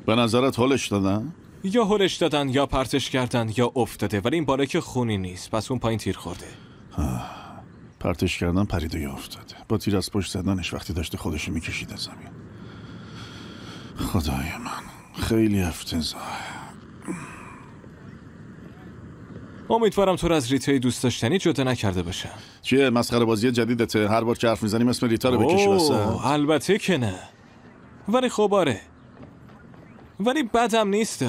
به نظرت هلش دادن؟ یا هلش دادن یا پرتش کردن یا افتاده، ولی این بالا که خونی نیست، پس اون پایین تیر خورده. پرتش کردن پریده یا افتاده. با تیر از پشت زدنش وقتی داشته خودشو میکشید از زمین. خدای من خیلی افتضاحه. امیدوارم تو رو از ریتای دوست داشتنی جدا نکرده باشم. چیه مسخره بازی جدیدته؟ هر بار که حرف میزنیم اسم ریتا رو بکشی واسه. البته که نه، ولی خب آره، ولی بدم نیست.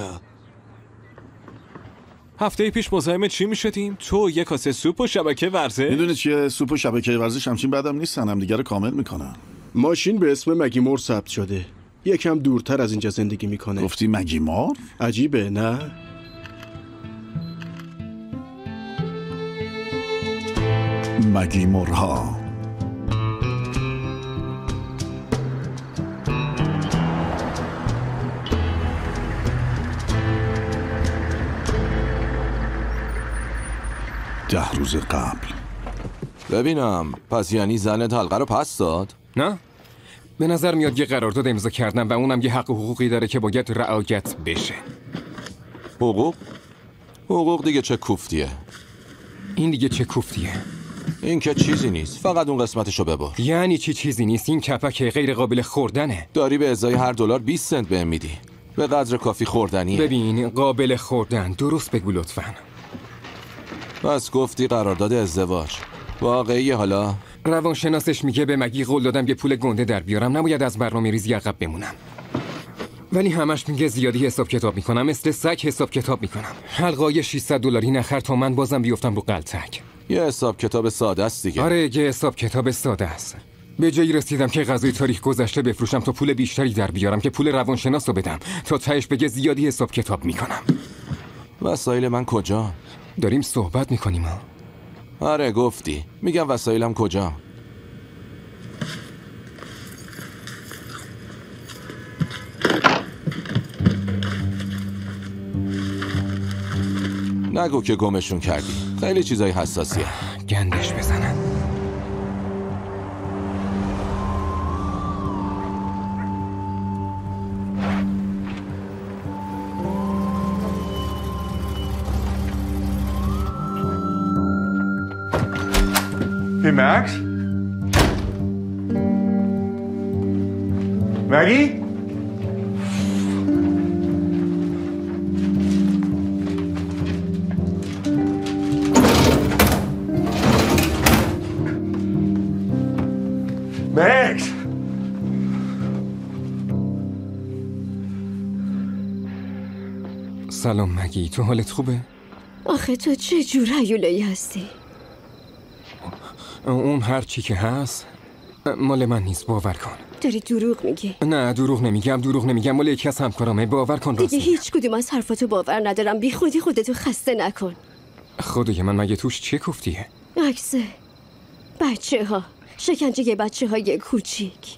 هفته پیش مزاحم چی میشدیم؟ تو یک کاسه سوپ و شبکه ورزش. میدونی چیه؟ سوپ و شبکه ورزش همچین بدم نیستن، هم دیگه رو کامل میکنن. ماشین به اسم مگیمور ثبت شده، یکم دورتر از اینجا زندگی میکنه. گفتی مگیمور؟ عجیبه نه؟ مگیمورها ده روز قبل. ببینم پس یعنی زنت حلقه رو پس داد؟ نه، به نظر میاد یه قرارداد امضا کردم و اونم یه حق و حقوقی داره که باید رعایت بشه. حقوق دیگه چه کوفتیه؟ این دیگه چه کوفتیه؟ این که چیزی نیست، فقط اون قسمتشو ببر. یعنی چیزی نیست؟ این کپک غیر قابل خوردنه. داری به ازای هر دلار 20 سنت بهم میدی. به قدر کافی خوردنیه. ببین قابل خوردن، درست بگو لطفاً. بس گفتی قرارداد ازدواج واقعیه؟ حالا روانشناسش میگه به مگی قول دادم یه پول گنده در بیارم، نباید از برنامه‌ریزی عقب بمونم. ولی همش میگه زیادی حساب کتاب میکنم، مثل سگ حساب کتاب میکنم. حلقای $600 نخر تا من بازم بیفتم رو قلتک. یه حساب کتاب ساده است دیگه. آره یه حساب کتاب ساده است. به جایی رسیدم که غذای تاریخ گذشته بفروشم تا پول بیشتری در بیارم که پول روانشناس رو بدم، تا تهش بگه زیادی حساب کتاب میکنم. وسایل من کجا؟ داریم صحبت میکنیم ها. آره گفتی. میگم وسایلم کجا؟ نگو که گمشون کردی، خیلی چیزای حساسیه. گندش بزنن. Hey Max? Maggie? Max! سلام مگی، تو حالت خوبه؟ آخه تو چه جور هیولایی هستی؟ اون هر چی که هست مال من نیست، باور کن. داری دروغ میگی؟ نه دروغ نمیگم، مال یکی از همکارامه، باور کن. راست دیگه هیچ کدوم از حرفاتو باور ندارم، بی خودی خودتو خسته نکن. خدای من مگه توش چه کوفتیه؟ عکسه بچه ها، شکنجه بچه های کوچیک.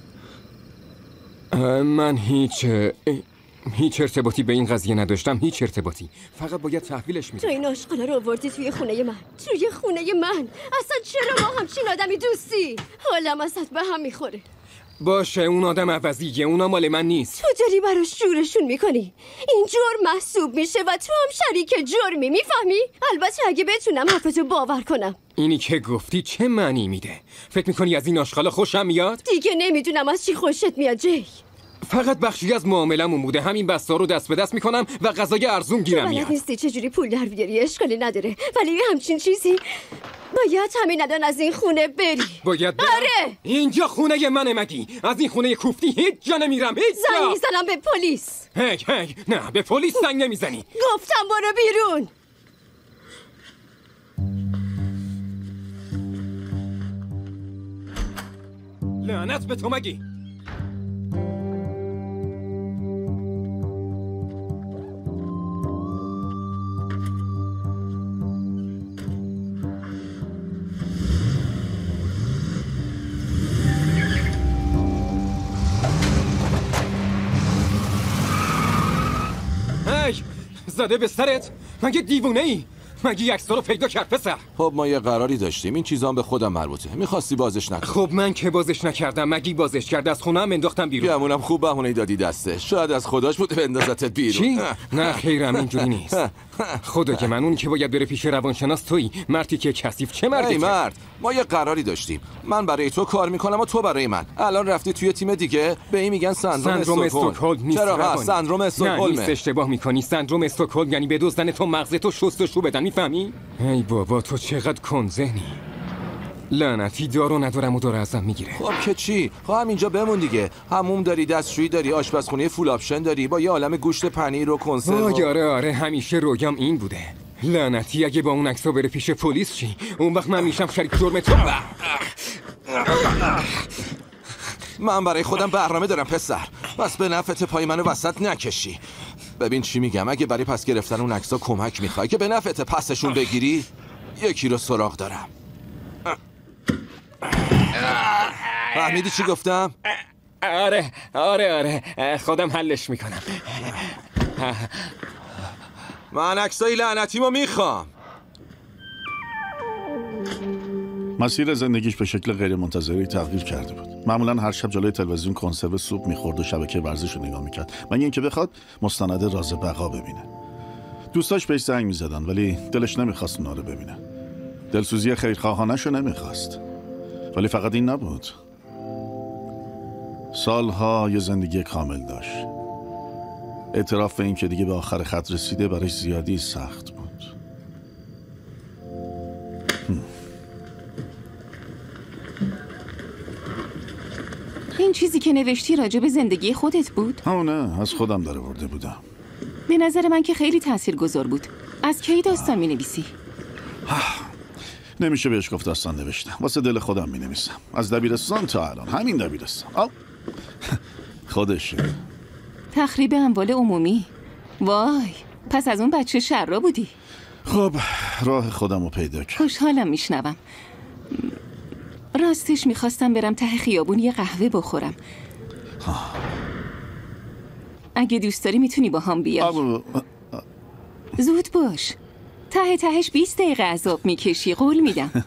من هیچ ارتباطی به این قضیه نداشتم، هیچ ارتباطی. فقط باید تحویلش میدم. تو این آشغالا رو آوردی توی خونه من، توی خونه من. اصلا چرا ما همچین آدمی دوستی؟ حالم ازت به هم میخوره. باشه اون آدم عوضیه، اونا مال من نیست. تو داری براش جورشون میکنی، این جرم محسوب میشه و تو هم شریک جرمی، میفهمی؟ البته اگه بتونم حرفتو باور کنم. اینی که گفتی چه معنی میده؟ فکر میکنی از این آشغالا خوشم میاد؟ دیگه نمیدونم از چی خوشت میاد جی. فقط بخشی از معاملمون بوده، همین بستا رو دست به دست میکنم و غذای ارزون گیرم میاد. بلد نیستی چجوری پول در بیاری، اشکالی نداره، ولی همچین چیزی باید همین الان از این خونه بری. باید برم؟ آره اینجا خونه منه مگی؟ از این خونه کوفتی هیچ جا نمیرم، هیچ جا. زنگ میزنم به پلیس. هی نه، به پلیس زنگ نمیزنی. گفتم برو بیرون. لعنت به تو مگی. زده به سرت؟ مگه دیوونه ای؟ مگی عکس‌ها رو پیدا کرد پسر؟ خب ما یه قراری داشتیم، این چیزا به خودم مربوطه. می‌خواستی بازش نکنی. خب من که بازش نکردم، مگی بازش کرد، از خونه‌ام انداختم بیرون. گمونم خوب بهونه دادی دسته. شاید از خداش بود بندازتت بیرون. چی؟ نه خیرم اینجوری نیست. خدای من، اونی که باید بره پیش روانشناس تویی، مردی که کثیف. چه مردی؟ ای مرد، ما یه قراری داشتیم. من برای تو کار میکنم و تو برای من. الان رفتی توی تیم دیگه، به این میگن سندروم استکهلم. نیست. چرا؟ سندروم استکهلم. نیست، اشتباه میکنی. سندروم استکهلم یعنی بدزدن تو مغزتو شستشو بدن، میفهمی؟ ای بابا تو چقدر کنزه‌نی. لعنتی دارو ندارم و داره ازم میگیره. خب که چی؟ خب همینجا بمون دیگه. حموم داری، دستشویی داری، آشپزخونه فول آپشن داری، با یه عالم گوشت پنیر و کنسرو. آره همیشه رویام این بوده. لعنتی اگه با اون عکسا بره پیش پلیس چی؟ اون وقت من میشم شریک جرم تو. من برای خودم برنامه دارم پسر. بس به نفعت پای منو وسط نکشی. ببین چی میگم، اگه برای پس گرفتن اون عکسا کمک میخوای که به نفعت پسشون بگیری، یکی رو سراغ دارم. فهمیدی چی گفتم؟ آره خودم حلش میکنم. من عکسای لعنتیمو میخوام. مسیر زندگیش به شکل غیرمنتظره تغییر کرده بود. معمولا هر شب جلوی تلویزیون کنسرو سوپ میخورد و شبکه ورزش رو نگاه میکرد، مگه اینکه بخواد مستند راز بقا ببینه. دوستاش بهش زنگ میزدن ولی دلش نمیخواست اونا رو ببینه. دلسوزی خیرخواهانش رو نمیخواست. ولی فقط این نبود. سالها یه زندگی کامل داشت. اعتراف به این که دیگه به آخر خط رسیده برای زیادی سخت بود. این چیزی که نوشتی راجع به زندگی خودت بود؟ نه، از خودم داره برده بودم. به نظر من که خیلی تاثیرگذار بود. از کی داستان می نویسی؟ نمیشه بهش گفت داستان نوشتم. واسه دل خودم می نویسم. از دبیرستان تا الان. همین دبیرستان. خودشه. تخریب اموال عمومی. وای، پس از اون بچه شرا بودی. خب راه خودم رو پیدا کرد. خوشحالم میشنوم. راستش میخواستم برم ته خیابون یه قهوه بخورم. اگه دوست داری میتونی با هم بیای. زود باش. تهش 20 دقیقه عذاب میکشی، قول میدم.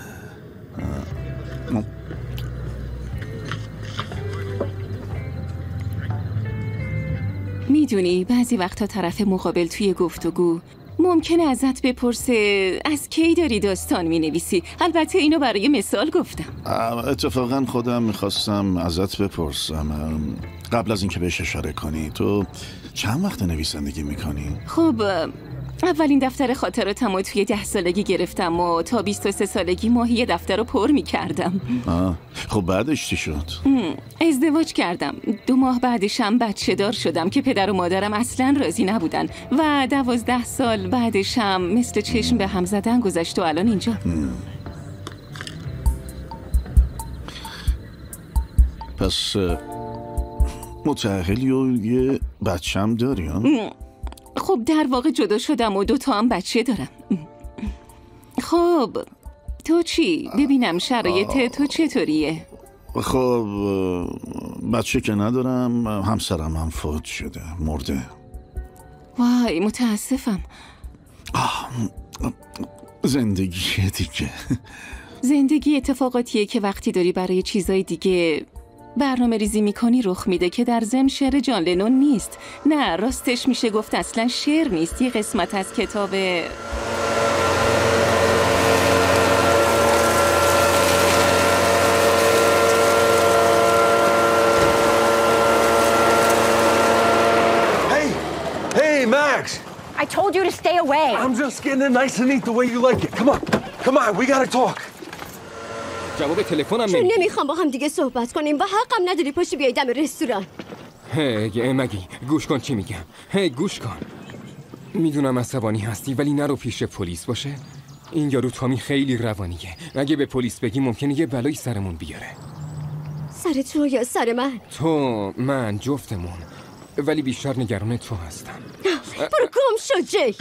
میدونی بعضی وقتا طرف مقابل توی گفتگو ممکنه ازت بپرسه از کی داری داستان مینویسی. البته اینو برای مثال گفتم. اتفاقا خودم میخواستم ازت بپرسم قبل از اینکه بهش اشاره کنی، تو چند وقت نویسندگی میکنی؟ خب اولین دفتر خاطراتمو توی 10 سالگی گرفتم و تا 23 سالگی ماهی دفتر رو پر میکردم. خب بعدش چی شد؟ ازدواج کردم. 2 ماه بعدشم بچه دار شدم که پدر و مادرم اصلا راضی نبودن و 12 سال بعدشم مثل چشم به هم زدن گذشت و الان اینجا. پس متأهلی و یه بچم داری ها؟ خب در واقع جدا شدم و 2 تا هم بچه دارم. خب تو چی؟ ببینم شرایط تو چطوریه؟ خب بچه که ندارم، همسرم هم فوت شده، مرده. وای متاسفم. زندگی دیگه. زندگی اتفاقاتیه که وقتی داری برای چیزای دیگه برنامه ریزی میکنی رخ میده که در ضمن شعر جان لنون نیست. نه راستش میشه گفت اصلا شعر نیست، یه قسمت از کتاب Hey, Max! I told you to stay away. I'm just getting it nice and neat the way you like it. Come on, we gotta talk. جواب تلفنم چون نمیخوام با هم دیگه صحبت کنیم و حقم نداری پاشی بیای دم رستوران. هی مگی گوش کن چی میگم. گوش کن. میدونم عصبانی هستی ولی نرو پیش پلیس باشه. این یارو تامی خیلی روانیه. اگه به پلیس بگی ممکنه یه بلایی سرمون بیاره. سر تو یا سر من؟ تو، من، جفتمون. ولی بیشتر نگران تو هستم. برو گم شو جی.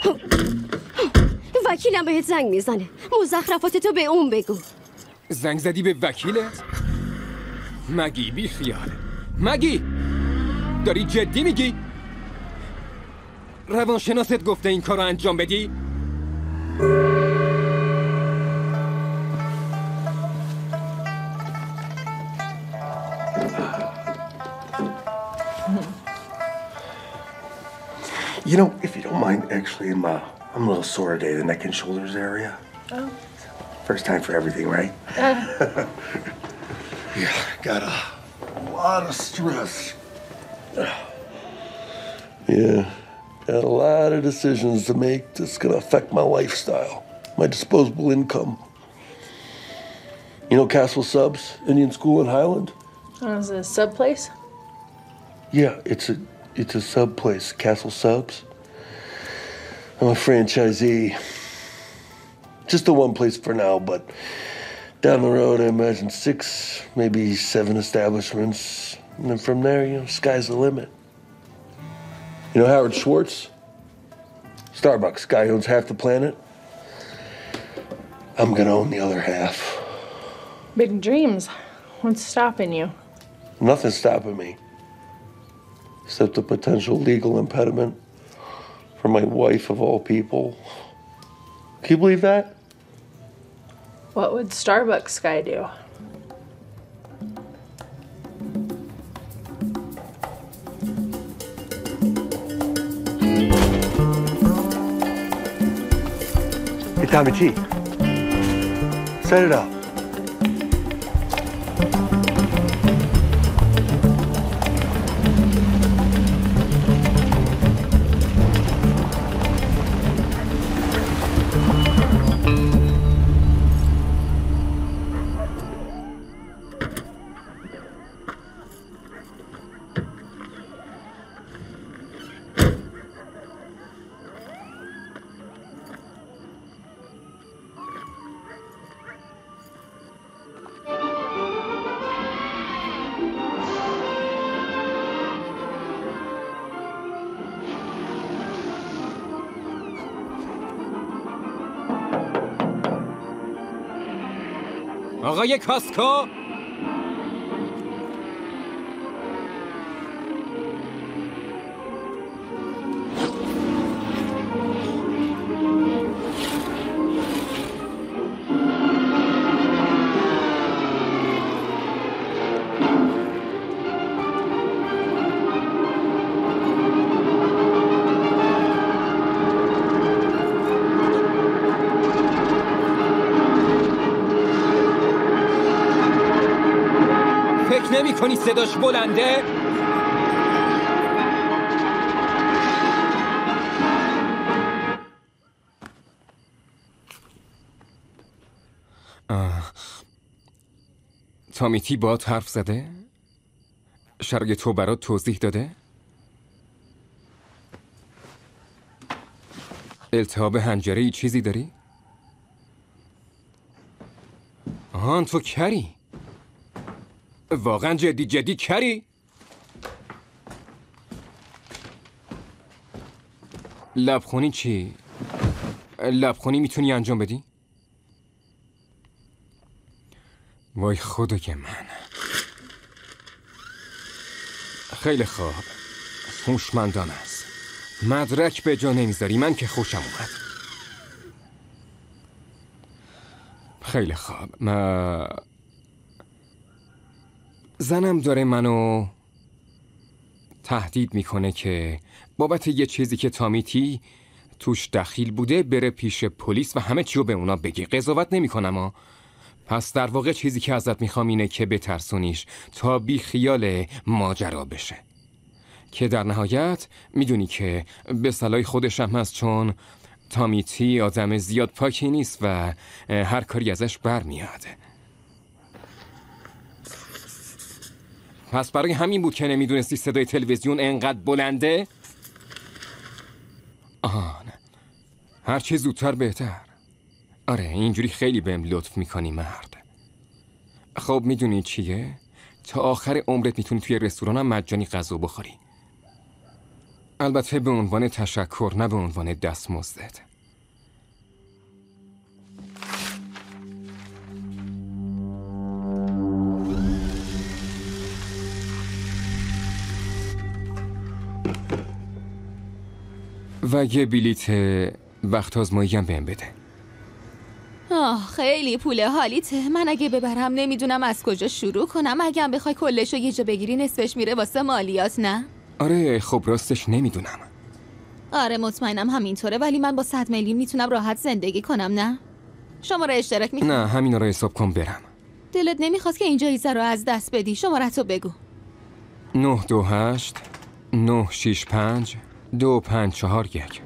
وکیلم بهت زنگ میزنه. مزخرفات تو به اون بگو. زنگ زدی به وکیلت؟ مگی بی خیال. مگی داری جدی میگی؟ روانشناست گفته این کارو انجام بدی؟ You know, if you don't mind, actually, I'm a little sore today, the neck and shoulders area. Oh. First time for everything, right? Yeah, got a lot of stress. Yeah, got a lot of decisions to make that's gonna affect my lifestyle, my disposable income. You know Castle Subs, Indian School in Highland? Oh, is it a sub place? Yeah, it's a sub place, Castle Subs. I'm a franchisee. Just the one place for now, but down the road, I imagine 6, maybe 7 establishments. And then from there, you know, sky's the limit. You know Howard Schwartz? Starbucks, guy who owns half the planet. I'm gonna own the other half. Big dreams. What's stopping you? Nothing's stopping me. Except a potential legal impediment for my wife of all people. Can you believe that? What would Starbucks guy do? Hey, Tommy T. Set it up. آقای کاسکو نمی کنی صداش بلنده؟ تامیتی باهات حرف زده؟ شرایط تو برات توضیح داده؟ التهاب حنجره‌ای چیزی داری؟ آهان تو کری؟ واقعا جدی کری؟ لبخونی چی؟ لبخونی میتونی انجام بدی؟ وای خدای من. خیلی خوب، هوشمندان است. مدرک به جا نمیذاری، من که خوشم اومد. خیلی خوب. زنم داره منو تهدید میکنه که بابت یه چیزی که تامیتی توش دخیل بوده بره پیش پلیس و همه چیو به اونا بگی. قضاوت نمیکنم پس در واقع چیزی که ازت میخوام اینه که بترسونیش تا بی خیال ماجرا بشه، که در نهایت میدونی که به صلاح خودش هم هست، چون تامیتی آدم زیاد پاکی نیست و هر کاری ازش برمیاد. پس برای همین بود که نمیدونستی صدای تلویزیون انقدر بلنده؟ آهان، هر چی زودتر بهتر. آره اینجوری خیلی بهم لطف میکنی مرد. خب میدونی چیه؟ تا آخر عمرت میتونی توی رستورانم مجانی غذا بخوری. البته به عنوان تشکر، نه به عنوان دستمزدت. و یه بلیت وقت آزمایی هم بهم بده. خیلی پول حالیته. من اگه ببرم نمیدونم از کجا شروع کنم. اگه هم بخوای کلشو یه جا بگیری نصفش میره واسه مالیات، نه؟ آره خب راستش نمیدونم. آره مطمئنم همینطوره، ولی من با 100 میلیون میتونم راحت زندگی کنم، نه؟ شماره اشتراک میخوام. نه همینا رو حساب کن برم. دلت نمیخواست که این جایزه رو از دست بدی؟ شماره‌تو بگو. 928 965 2541.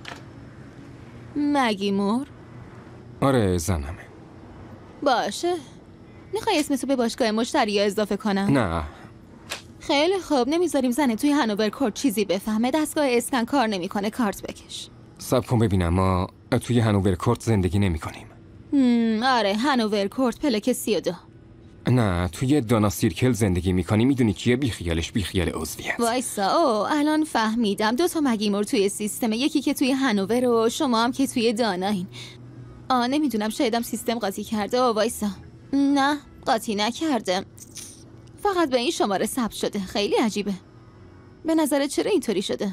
مگی مور؟ آره زنمه. باشه. میخوای اسمتو به باشگاه مشتری اضافه کنم؟ نه. خیلی خوب، نمیذاریم زنه توی هانوور کورت چیزی بفهمه. دستگاه اسکن کار نمیکنه، کارت بکش. صبر کن ببینم، ما توی هانوور کورت زندگی نمی‌کنیم. آره هانوور کورت پلک 32. نه توی دانا سیرکل زندگی می‌کنی. میدونی کیه؟ بیخیالش، بیخیال عضویت. وایسا، الان فهمیدم. 2 تا مگیمور توی سیستمه، یکی که توی هانوور و شما هم که توی داناین. نمیدونم، شایدم سیستم قاطی کرده. وایسا، نه قاطی نکرده، فقط به این شماره ثبت شده. خیلی عجیبه. به نظرت چرا اینطوری شده؟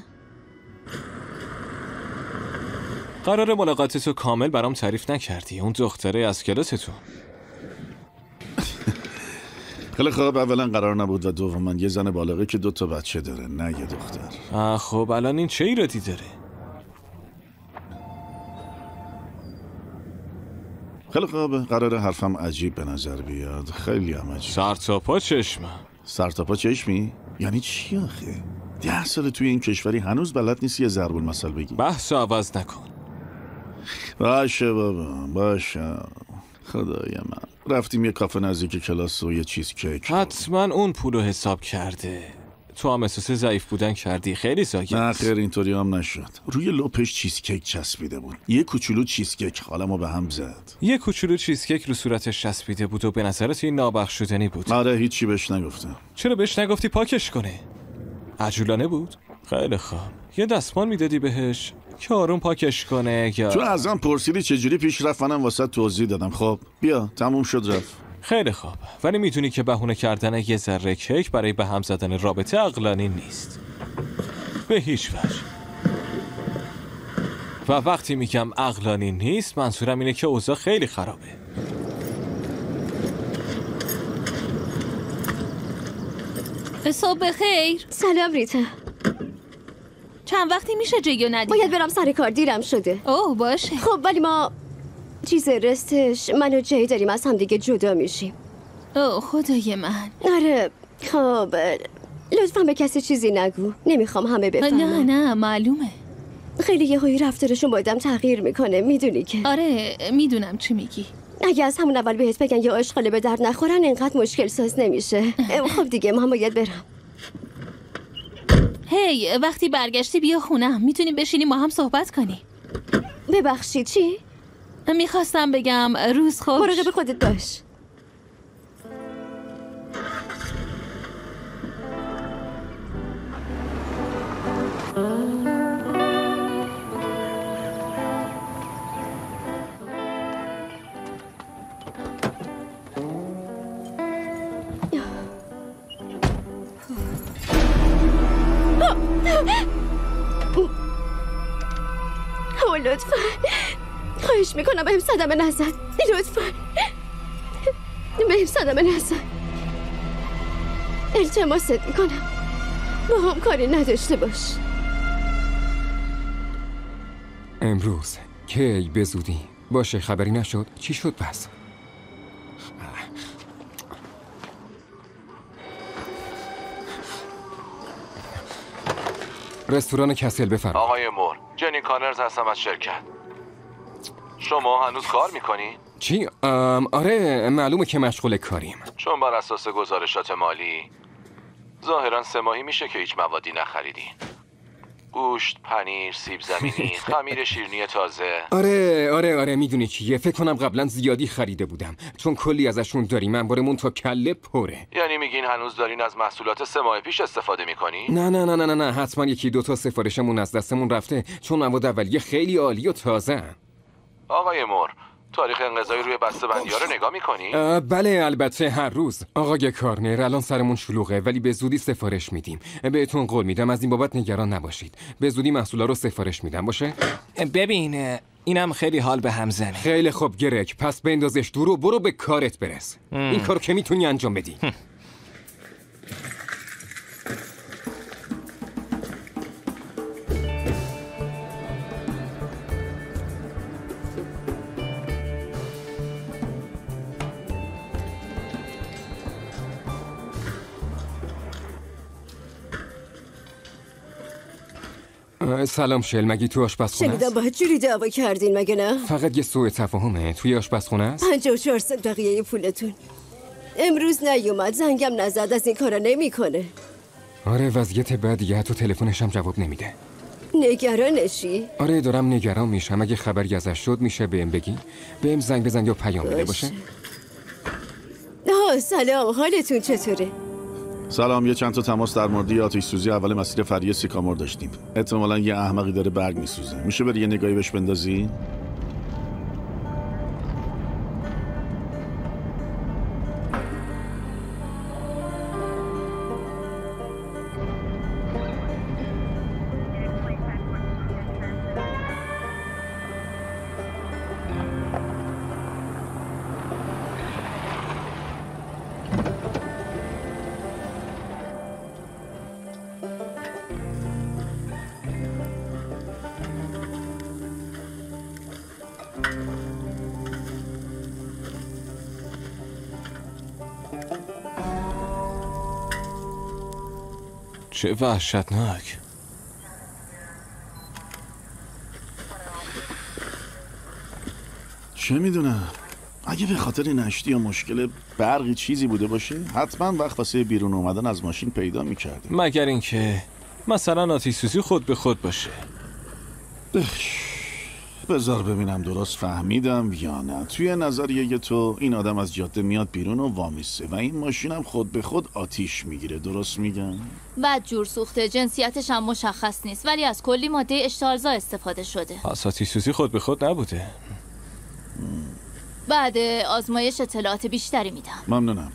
قرار ملاقاتتو کامل برام تعریف نکردی. اون دختره از کلاستون. خیلی خوب، اولا قرار نبود و دوما یه زن بالغه که 2 تا بچه داره، نه یه دختر. خب الان این چه ایرادی داره؟ خیلی خوب، قرار حرفم عجیب به نظر بیاد. خیلی هم عجیب. سرتاپا چشمم. سرتاپا چشمی؟ یعنی چی آخه؟ 10 سال توی این کشوری هنوز بلد نیستی یه ضرب المثل بگی؟ بحث عوض نکن. باشه بابا، باشه. خدای من، رفتیم یه کافه نزدیک کلاس و یه چیز کیک. حتما اون پولو حساب کرده. تو هم احساس ضعیف بودن کردی. خیلی ساکت. نه خیر، اینطوری هم نشد. روی لپش چیز کیک چسبیده بود. یه کوچولو چیز کیک حالمو به هم زد. یه کوچولو چیز کیک رو صورتش چسبیده بود و به نظرت این نابخشودنی بود؟ آره، هیچی بهش نگفتم. چرا بهش نگفتی پاکش کنه؟ عجولانه بود؟ خیلی خوب، یه دستمال میدادی بهش که آروم پاکش کنه یا تو ازم پرسیدی چجوری پیش رفت، منم واسه توضیح دادم. خب بیا، تموم شد رفت. خیلی خوب، ولی میدونی که بهونه کردن یه ذره کیک برای به هم زدن رابطه عقلانی نیست به هیچ وجه. و وقتی میگم عقلانی نیست منظورم اینه که اوضاع خیلی خرابه. صبح بخیر. سلام ریتا. چند وقتی میشه جیو ندیدم؟ باید برم سر کار، دیرم شده. اوه باشه. خب ولی ما چیز رستش من و جی داریم از هم دیگه جدا میشیم. اوه خدای من. آره خب لطفا به کسی چیزی نگو، نمیخوام همه بفهمن. نه معلومه. خیلی یهویی رفتارشون با آدم تغییر میکنه، میدونی که. آره میدونم چی میگی. اگه از همون اول بهت بگن یا آشغاله به درد نخورن اینقدر مشکل ساز نمیشه. خب دیگه من باید برم. هی وقتی برگشتی بیا خونم، میتونیم بشینیم با هم صحبت کنیم. ببخشید چی؟ میخواستم بگم روز خوش. مراقب خودت باش. لطفا خواهش میکنم بهم صدمه نزن. لطفا بهم صدمه نزن. التماست میکنم با هم کاری نداشته باش. امروز کی به زودی؟ باشه خبری نشد؟ چی شد پس؟ رستوران کسل بفرمایید. آقای مور، جنی کانرز هستم از شرکت. شما هنوز کار میکنی؟ چی؟ آره معلومه که مشغول کاریم. چون بر اساس گزارشات مالی ظاهرا 3 ماهی میشه که هیچ موادی نخریدین. گوشت، پنیر، سیب زمینی، خمیر شیرینی تازه. آره میدونی چیه؟ فکر کنم قبلا زیادی خریده بودم چون کلی ازشون داریم. انبارمون تا کله پره. یعنی میگین هنوز دارین از محصولات 3 ماه پیش استفاده میکنی؟ نه حتما 1-2 تا سفارشمون از دستمون رفته چون مواد اولیه خیلی عالی و تازه. آقای مور، تاریخ انقضای روی بسته‌بندی‌ها رو نگاه می‌کنی؟ بله البته هر روز. آقای کارنر الان سرمون شلوغه ولی به زودی سفارش میدیم. بهتون قول میدم از این بابت نگران نباشید. به زودی محصولا رو سفارش میدم باشه؟ ببین اینم خیلی حال به هم زنه. خیلی خوب گرگ، پس بندازش دور و برو به کارت برس. این کارو که میتونی انجام بدی. سلام شل، مگی تو آشپزخونه است؟ شنیدم باید جوری دعوا کردین مگه نه؟ فقط یه سوء تفاهمه. توی آشپزخونه است؟ 54 سنت بقیه پولتون. امروز نیومد، زنگم نزد، از این کارا نمیکنه. آره وضعیت بدیه، حتی تلفنش هم جواب نمیده. نگرانشی؟ آره دارم نگران میشم. اگه خبری ازش شد میشه بهم بگی؟ بهم زنگ بزن یا پیام بده باشه؟ سلام، حالتون چطوره؟ سلام، یه چند تا تماس در مورد آتش سوزی اول مسیر فریه سیکامور داشتیم. احتمالاً یه احمقی داره برگ میسوزه. میشه بری یه نگاهی بهش بندازی؟ چه وحشتناک. چه میدونم، اگه به خاطر نشتی یا مشکل برقی چیزی بوده باشه حتما وقت واسه بیرون اومدن از ماشین پیدا میکرده. مگر اینکه مثلا آتش سوزی خود به خود باشه. بذار ببینم درست فهمیدم یا نه. توی نظریه تو این آدم از جاده میاد بیرون و وامیسته و این ماشینم خود به خود آتیش میگیره. درست میگم؟ بد جور سوخته، جنسیتش هم مشخص نیست ولی از کلی ماده اشتعالزا استفاده شده. پس آتش سوزی خود به خود نبوده. بعد آزمایش اطلاعات بیشتری میدم. ممنونم.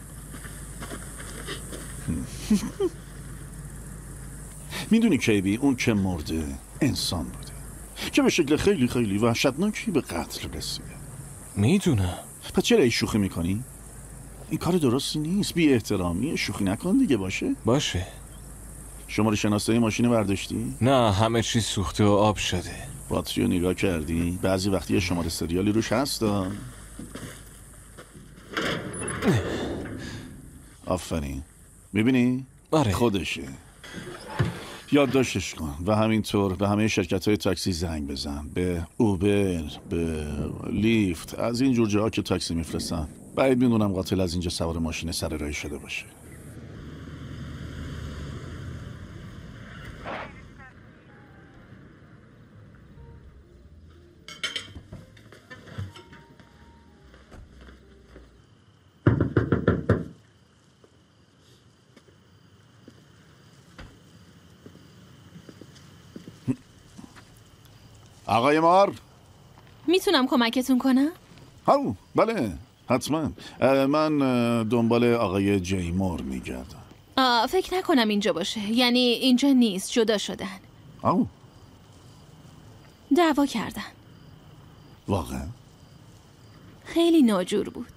میدونی کیبی، اون که مرده انسان بوده که به شکل خیلی خیلی وحشتناکی به قتل رسیده. میدونم. پس چرا ای شوخی میکنی؟ این کار درستی نیست، بی احترامی. شوخی نکن دیگه. باشه. شماره شناسایی ماشین برداشتی؟ نه، همه چیز سوخته و آب شده. باتری رو نگاه کردی؟ بعضی وقتی یه شماره سریالی روش هستا. آفرین. میبینی؟ آره. خودشه. یادداشتش کن و همینطور به همه شرکت‌های تاکسی زنگ بزن، به اوبر، به لیفت، از این جور جاها که تاکسی میفرستن. بعید میدونم قاتل از اینجا سوار ماشین سر راهی شده باشه. آقای مار، میتونم کمکتون کنم؟ هاو بله حتما. من دنبال آقای جی مور میگردم. فکر نکنم اینجا باشه. یعنی اینجا نیست، جدا شدن. آو دعوا کردن. واقعا؟ خیلی ناجور بود.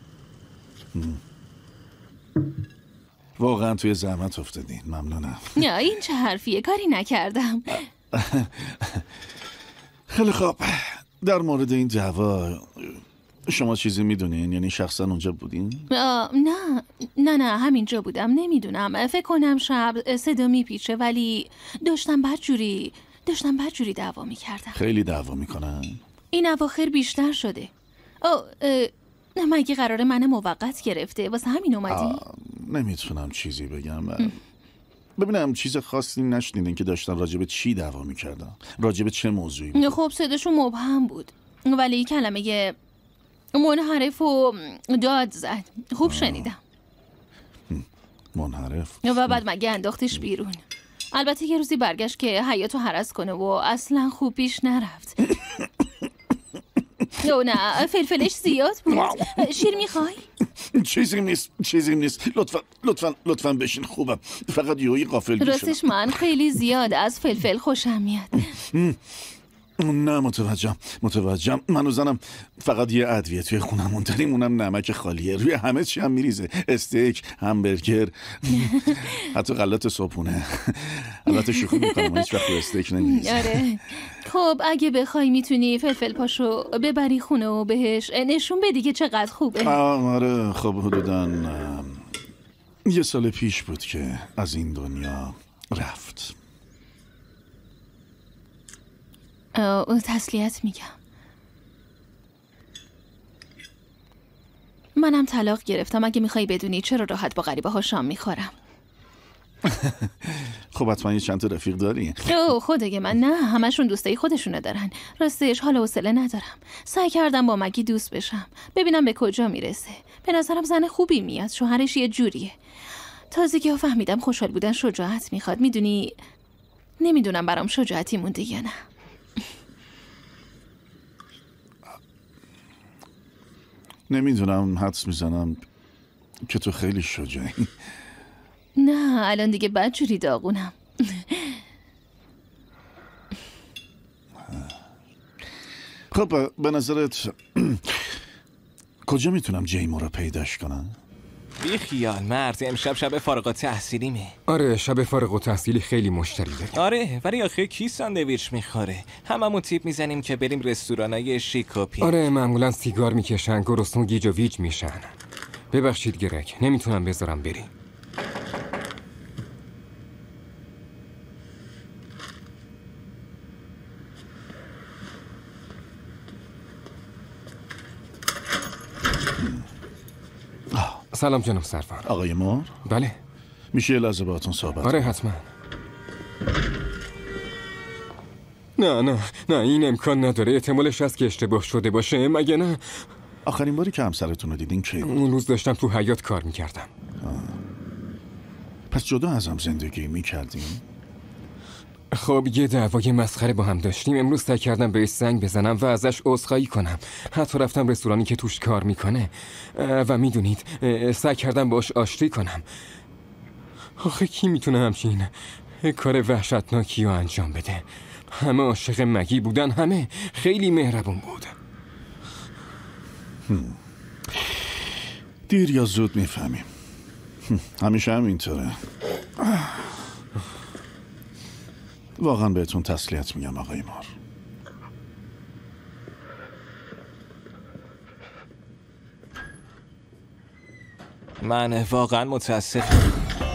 واقعا توی زحمت افتادین. ممنونم. نه این چه حرفیه، کاری نکردم. خیلی خوب. در مورد این دعوا شما چیزی میدونین؟ یعنی شخصا اونجا بودین؟ نه همینجا بودم. نمیدونم، فکر کنم شب صدا میپیچه ولی داشتم بدجوری دعوا میکردم. خیلی دعوا میکنن؟ این اواخر بیشتر شده. مگه قراره من موقت گرفته واسه همین اومدی؟ نمیتونم چیزی بگم. ببینم چیز خاصی نشنیدین که داشتن راجب چی دعوا میکردن؟ راجب چه موضوعی بود؟ خب صداشون مبهم بود ولی کلمه منحرف و داد زد. خوب شنیدم. منحرف؟ و بعد مگه انداختش بیرون. البته یه روزی برگشت که حیاتو هرس کنه و اصلا خوب پیش نرفت. او نه فلفلش زیاد بود. شیر میخوای؟ چیزی نیست. لطفا بشین. خوبم. فقط یهویی غافل شدم. راستش من خیلی زیاد از فلفل خوشم میاد. نه متوجهم. من و زنم فقط یه ادویه توی خونمون داریم، اونم نمک خالیه. روی همه چی هم میریزه، استیک، همبرگر، حتی غلات صبحونه. البته شوخی میکنم، هیچ وقت استیک نمیریزه. آره. خب اگه بخوای میتونی فلفل پاشو ببری خونه و بهش نشون بدی که چقدر خوبه. آره خب حدوداً 1 سال پیش بود که از این دنیا رفت. تسلیت میگم. منم طلاق گرفتم. اگه میخوای بدونی چرا راحت با غریبه ها شام میخورم. خب حتما یه چند تا رفیق داری؟ خدای من نه، همشون دوستای خودشونو دارن. راستش حال و حوصله ندارم. سعی کردم با مگی دوست بشم، ببینم به کجا میرسه. به نظرم زن خوبی میاد، شوهرش یه جوریه. تازگی فهمیدم خوشحال بودن شجاعت میخواد. میدونی نمیدونم برام شجاعتی مونده یا نه. نمیدونم، حدس میزنم که تو خیلی شجاعی. نه الان دیگه بدجوری داغونم. خب به نظرت کجا میتونم جیمو رو پیداش کنم؟ بی خیال مرد، امشب شب فارغ التحصیلیمه. آره شب فارغ التحصیلی خیلی مشتری داریم. آره ولی آخه کی ساندویچ میخوره؟ هممون تیپ میزنیم که بریم رستورانای شیک و پیر. آره معمولا سیگار میکشن، گرسنه و گیج و ویج میشن. ببخشید گرک، نمیتونم بذارم بری. سلام جناب سرور. آقای مار؟ بله. میشه یه لحظه باهاتون صحبت؟ آره حتما. نه این امکان نداره. احتمالش هست که اشتباه شده باشه، مگه نه؟ آخرین باری که همسرتون رو دیدین کی بود؟ اون روز داشتم تو حیاط کار میکردم. پس جدا از هم زندگی میکردیم؟ خب یه دعوای مسخره با هم داشتیم. امروز سعی کردم بهش زنگ بزنم و ازش عذرخواهی کنم. حتی رفتم رستورانی که توش کار میکنه و میدونید سعی کردم باش آشتی کنم. آخه کی میتونه همچین کار وحشتناکی رو انجام بده؟ همه عاشق مگی بودن، همه خیلی مهربون بود. دیر یا زود میفهمیم. همیشه هم اینطوره. واقعا بهتون تسلیت میگم آقای مار. من واقعا متاسفم.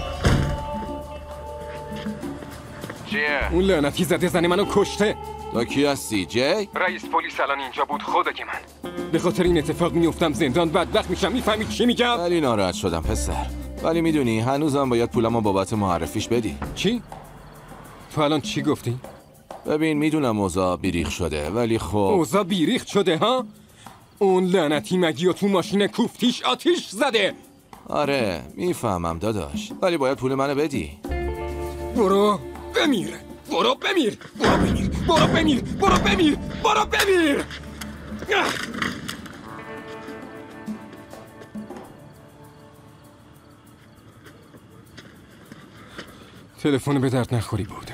چیه؟ اون لعنتی زده زن منو کشته. تو کی هستی جی؟ رئیس پلیس الان اینجا بود. خدا که من به خاطر این اتفاق میافتم زندان، بدبخت میشم. میفهمی چی میگم؟ ولی ناراحت شدم پسر. ولی میدونی هنوزم باید پولمو بابت معرفیش بدی. چی؟ تو الان چی گفتی؟ ببین میدونم اوضاع بیریخ شده ولی خب اوضاع بیریخ شده ها؟ اون لعنتی مگی و تو ماشین کوفتیش آتیش زده. آره میفهمم داداش، ولی باید پول منو بدی. برو بمیر. برو بمیر. برو بمیر. برو بمیر. برو بمیر. برو بمیر. تلفن به درد نخوری بود.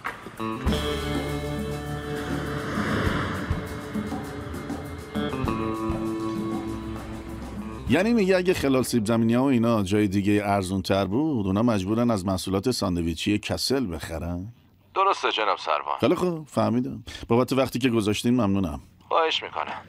یعنی میگه اگه خلال سیب زمینی ها و اینا جای دیگه ارزون تر بود، اونا مجبورن از محصولات ساندویچی کسل بخرن؟ درسته جناب سروان. خیلی خوب فهمیدم. بابت وقتی که گذاشتین ممنونم. خواهش میکنم.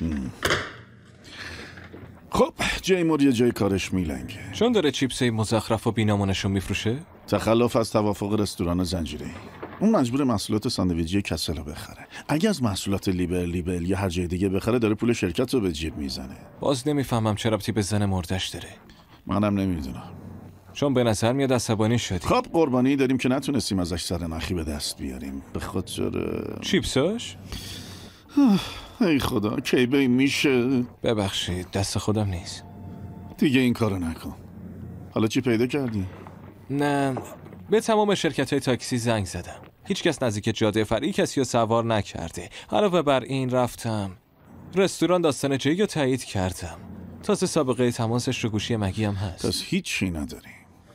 خب جیمور یه جای کارش میلنگه، چون داره چیپسای مزخرف و بینامونشو میفروشه. تخلف از توافق رستوران زنجیره‌ای. اون مجبور محصولات ساندویچی کسل رو بخره. اگه از محصولات لیبل یا هر جای دیگه بخره داره پول شرکت رو به جیب میزنه. باز نمیفهمم چرا ربطی به زن مردش داره. منم نمیدونم. چون به نظر میاد عصبانی شدی. خب قربانی داریم که نتونستیم ازش سر نخی به دست بیاریم. به خاطر چیپساش؟ ای خدا کی به این میشه؟ ببخشید دست خودم نیست. دیگه این کارو نکن. حالا چی پیدا کردی؟ نه به تمام شرکت‌های تاکسی زنگ زدم. هیچ کس نزدیک جاده فرعی کسی رو سوار نکرده. علاوه بر این رفتم رستوران داستان جی رو تایید کردم. تازه سابقه تماسش رو گوشی مگی هم هست. پس هیچی نداری.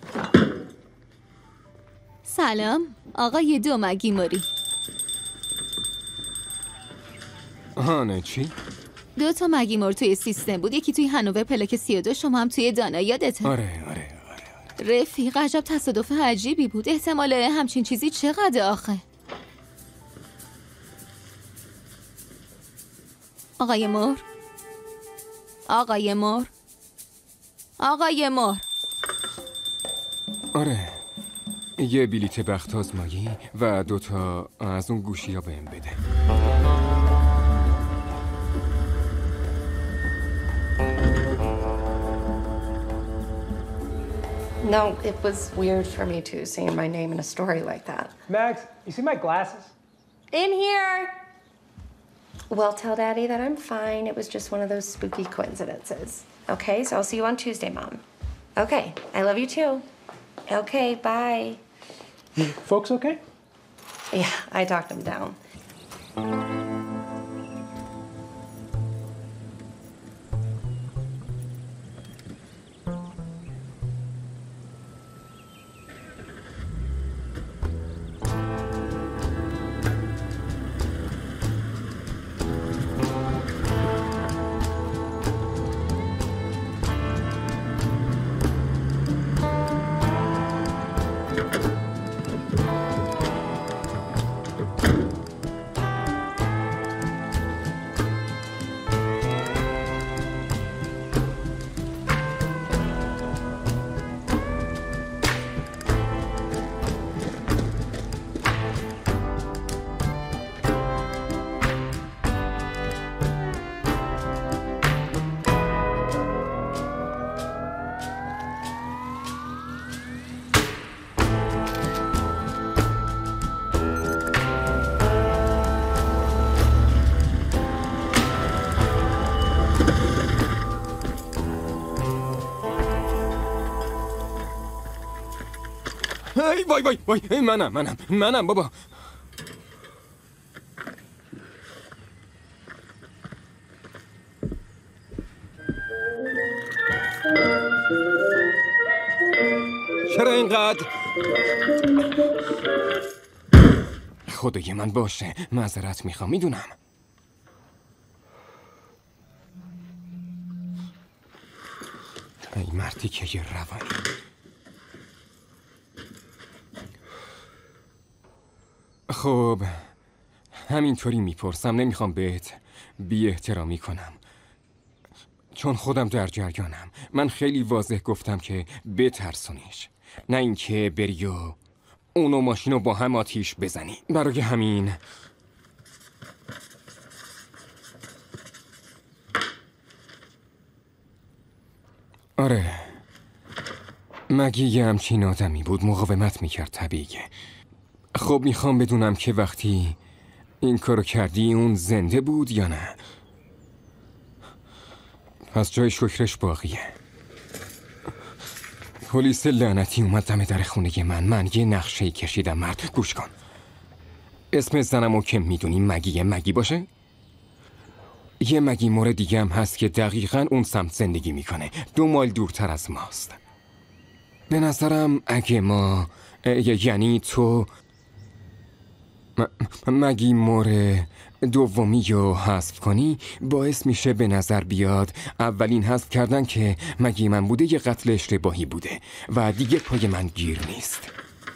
سلام آقای دو مگی موری. نه چی؟ 2 تا مگی مور توی سیستم بود، یکی توی هانوور پلاک 32، شما هم توی دانا، یادته؟ آره. رفیق عجب تصادف عجیبی بود. احتمال همچین چیزی چقدر آخه؟ آقای مور؟ آره، یه بلیت بخت آزمایی و 2 تا از اون گوشی ها بهم بده. No, it was weird for me too, seeing my name in a story like that. Max, you see my glasses? In here! Well, tell Daddy that I'm fine. It was just one of those spooky coincidences. Okay, so I'll see you on Tuesday, Mom. Okay, I love you too. Okay, bye. Folks okay? Yeah, I talked them down. وای منم بابا. چرا اینقدر؟ خدای من باشه، معذرت میخوام، میدونم. ای مردی که یه روانی. خب همینطوری میپرسم، نمیخوام بهت بی احترامی کنم، چون خودم در جریانم. من خیلی واضح گفتم که بترسونیش، نه اینکه بری و اونو ماشینو با هم آتیش بزنی. برای همین آره، مگی یه همچین آدمی بود، مقاومت میکرد، طبیعیه. خب میخوام بدونم که وقتی این کارو کردی اون زنده بود یا نه. پس جای شکرش باقیه. پلیس لعنتی اومد دم در خونه من یه نقشه‌ای کشیدم. مرد گوش کن، اسم زنمو که میدونی مگی باشه؟ یه مگی مور دیگه هم هست که دقیقاً اون سمت زندگی میکنه، 2 مایل دورتر از ماست. به نظرم اگه ما یعنی تو مگی مور دومی رو حذف کنی، باعث میشه به نظر بیاد اولین حذف کردن که مگی من بوده یه قتل اشتباهی بوده و دیگه پای من گیر نیست.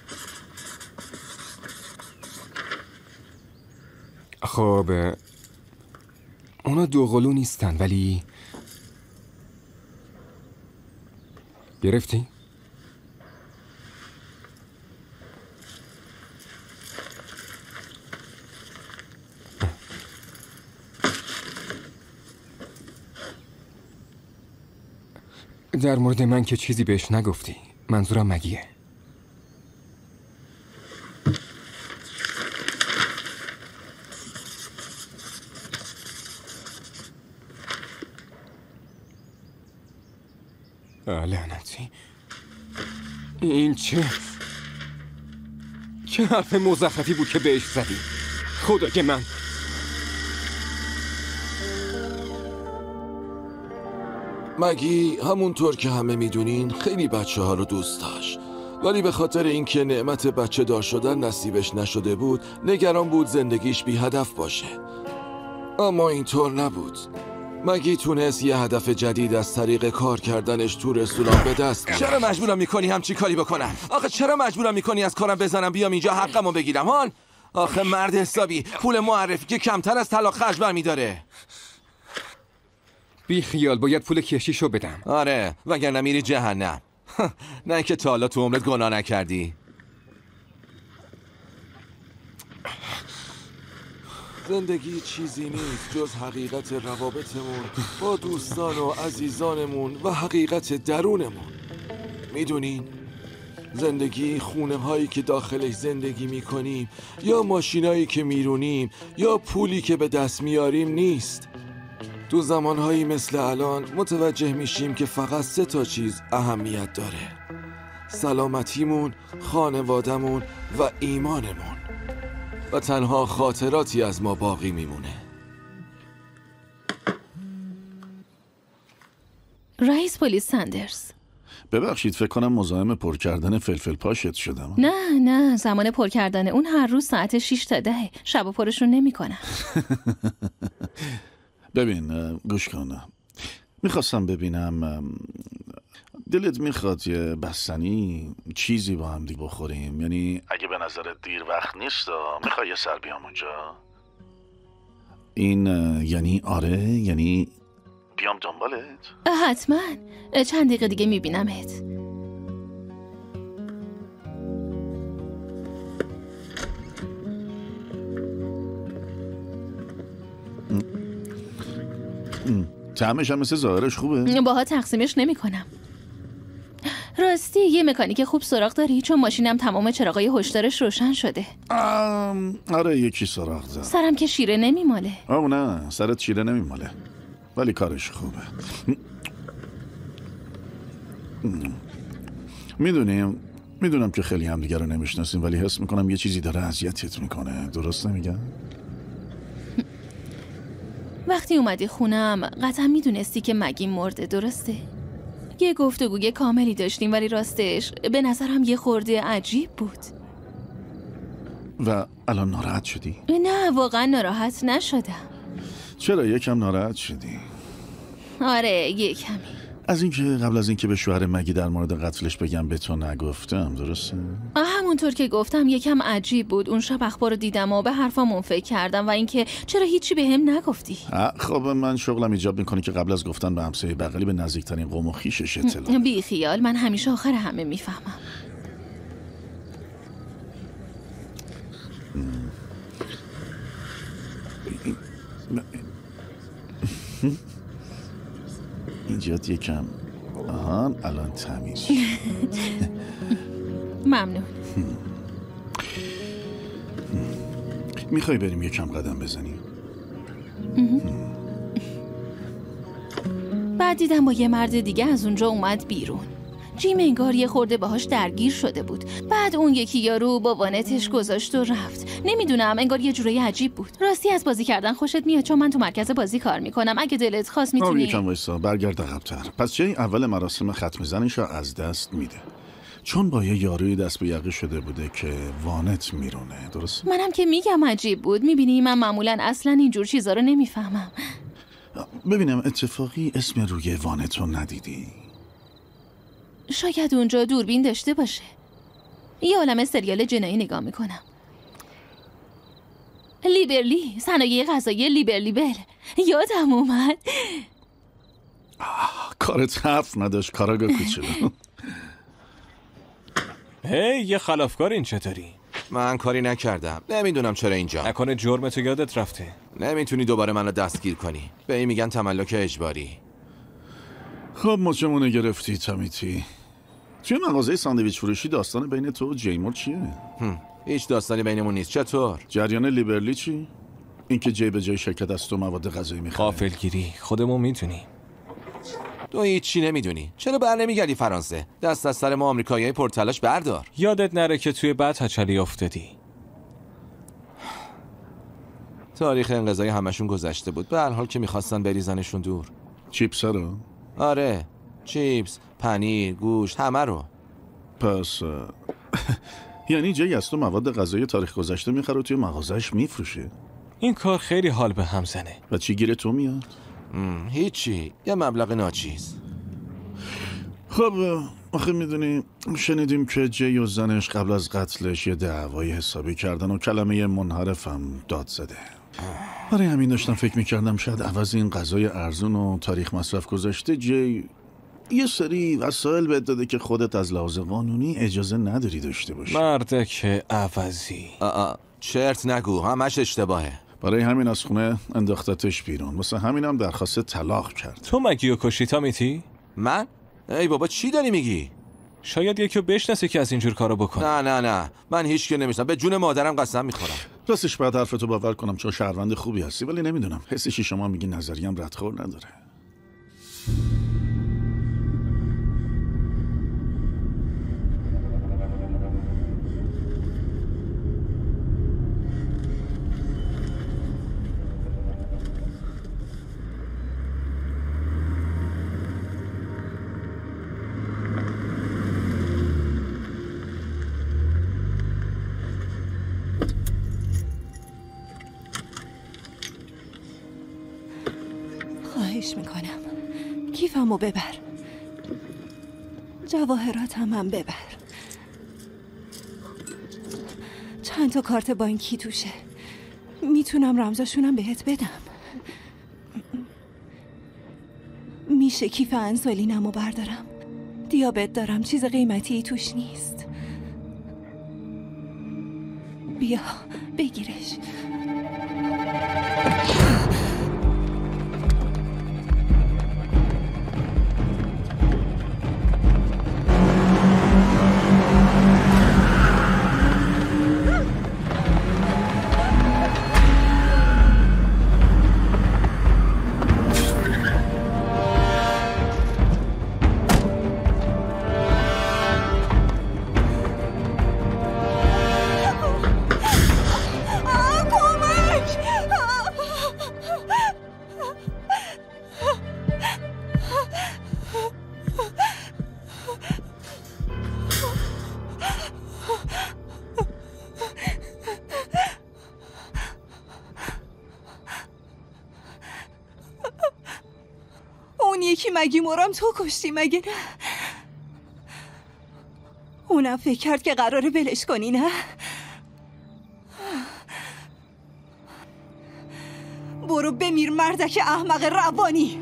خب اونا دوقلو نیستن، ولی گرفتی؟ در مورد من که چیزی بهش نگفتی. منظورم مگیه. لعنتی، این چه حرف مزخرفی بود که بهش زدی؟ خدای من مگی همونطور که همه میدونین خیلی بچه ها رو دوست داشت، ولی به خاطر اینکه نعمت بچه دار شدن نصیبش نشده بود نگران بود زندگیش بی هدف باشه. اما اینطور نبود. مگی تونست یه هدف جدید از طریق کار کردنش تو رستوران به دست بیاره. چرا مجبورم میکنی همچی کاری بکنم؟ آخه چرا مجبورم میکنی از کارم بزنم بیام اینجا حقمو بگیرم هان؟ آخه مرد حسابی پول معرفی که کمتر از طلاق خرج برمیداره. بی خیال، باید پول کشیشو بدم. آره، وگرنه میری جهنم. نه که تا حالا تو عمرت گناه نکردی. زندگی چیزی نیست جز حقیقت روابطمون با دوستان و عزیزانمون و حقیقت درونمون. میدونین؟ زندگی خونه هایی که داخلش زندگی میکنیم یا ماشینایی که میرونیم یا پولی که به دست میاریم نیست. تو زمانهایی مثل الان متوجه میشیم که فقط 3 چیز اهمیت داره: سلامتیمون، خانوادمون و ایمانمون، و تنها خاطراتی از ما باقی میمونه. رئیس پلیس سندرز، ببخشید فکر کنم مزاحم پر کردن فلفل پاشت شدم. نه زمان پر کردن اون هر روز ساعت 6 تا 10. شب پرشون نمی کنم. ببین گوش کن، میخواستم ببینم دلت میخواد یه بستنی چیزی با هم دیگه بخوریم؟ یعنی اگه به نظرت دیر وقت نیست میخوای یه سر بیام اونجا؟ این یعنی آره، یعنی بیام دنبالت؟ حتما. چند دقیقه دیگه میبینمت. طعمش هم مثل ظاهرش خوبه؟ باها تقسیمش نمی کنم. راستی یه مکانیک خوب سراغ داری؟ چون ماشینم تمام چراغای هشدارش روشن شده. آره یکی سراغ زد. سرم که شیره نمیماله. نه سرت شیره نمیماله، ولی کارش خوبه. میدونم که خیلی هم دیگه رو نمیشناسیم، ولی حس میکنم یه چیزی داره اذیتت میکنه. درست نمیگم؟ وقتی اومدی خونم قطعا میدونستی که مگی مرده، درسته؟ یه گفتگوی کاملی داشتیم، ولی راستش به نظرم یه خورده عجیب بود. و الان ناراحت شدی؟ نه واقعا ناراحت نشدم. چرا یکم ناراحت شدی؟ آره یه کمی. از اینکه قبل از اینکه به شوهر مگی در مورد قتلش بگم به تو نگفتم، درسته؟ همونطور که گفتم یکم عجیب بود. اون شب اخبار رو دیدم و به حرفامون فکر کردم و اینکه چرا هیچی به هم نگفتی. خب من شغلم ایجاب میکنه که قبل از گفتن به همسایه بغلی به نزدیکترین قوم و خویشش اطلاع. بی خیال، من همیشه آخر همه میفهمم. اینجا یکم الان تمیز. ممنون. میخوای بریم یکم قدم بزنیم؟ بعد دیدم با یه مرد دیگه از اونجا اومد بیرون. جیم انگار یه خورده باهاش درگیر شده بود. بعد اون یکی یارو با وانتش گذاشت و رفت. نمیدونم، انگار یه جورایی عجیب بود. راستی از بازی کردن خوشت میاد؟ چون من تو مرکز بازی کار میکنم. اگه دلت خواست میتونی. یکم وایسا، برگرد عقب‌تر. پس چه اول مراسم ختم زنیشو از دست میده، چون با یه یاروی دست به یقه شده بوده که وانت میرونه. درست؟ منم که میگم عجیب بود. میبینی من معمولا اصلا اینجور چیزا رو نمیفهمم. ببینم اتفاقی اسم روی وانتو ندیدی؟ شاید اونجا دوربین داشته باشه. یه عالمه سریال جنایی نگاه میکنم. لیبرلی، صنایع غذایی لیبرلیبل. یادم اومد. کارت حرف نداشت، کاراگاه کوچولو. هی یه خلافکار، این چطوری؟ من کاری نکردم، نمیدونم چرا اینجا. نکنه جرمتو یادت رفته؟ نمیتونی دوباره منو دستگیر کنی. به این میگن تملک اجباری. خب مچمونه گرفتی تامیتی. توی مغازه ساندویچ فروشی داستان بین تو و جیمور چیه؟ هیچ داستانی بینمون نیست. چطور؟ جریان لیبرلی چی؟ اینکه جای به جای شرکت از تو مواد غذایی میخره. غافلگیری، خودمون میتونی. تو هیچی نمیدونی. چرا بر نمیگردی فرانسه؟ دست از سر ما آمریکایی‌های پرتلاش بردار. یادت نره که توی بد هچلی افتادی. تاریخ انقضای همشون گذشته بود. به هر حال که میخواستن بریزنشون دور. چیپسا رو؟ آره، چیپس، پنیر، گوشت، همه رو. پس یعنی جی از تو مواد غذایی تاریخ گذشته میخره و توی مغازهش میفروشه؟ این کار خیلی حال به هم زنه. و چی گیره تو میاد؟ هیچی، یه مبلغ ناچیز. خب آخه میدونی شنیدیم که جی و زنش قبل از قتلش یه دعوای حسابی کردن و کلمه منحرفم داد زده. برای همین داشتم فکر میکردم شاید عوض این غذای ارزون و تاریخ مصرف گذاشته جی یه سری وسایل بهت داده که خودت از لحاظ قانونی اجازه نداری داشته باشی. مردک عوضی. چرت نگو، همش اشتباهه. برای همین از خونه انداختتش بیرون. واسه همینم درخواست طلاق کرد. تو مگی و کشتی تامیتی؟ من؟ ای بابا چی داری میگی؟ شاید یکی رو بشناسه که از اینجور کارو بکنه. نه من هیچ که نمیشنم. به جون مادرم قسم میخورم. راستش بعد حرفتو باور کنم چون شهروند خوبی هستی، ولی نمیدونم حسشی شما میگی نظریم ردخور نداره. خواهش میکنم کیفمو ببر، جواهراتم هم ببر. چند تا کارت بانکی توشه، میتونم رمزاشونم بهت بدم. میشه کیف انسولینمو بردارم؟ دیابت دارم، چیز قیمتی توش نیست. بیا بگیرش. یکی مگی مورم تو کشتی مگه نه؟ اونم فکر کرد که قراره ولش کنی نه؟ برو بمیر مردک احمق روانی.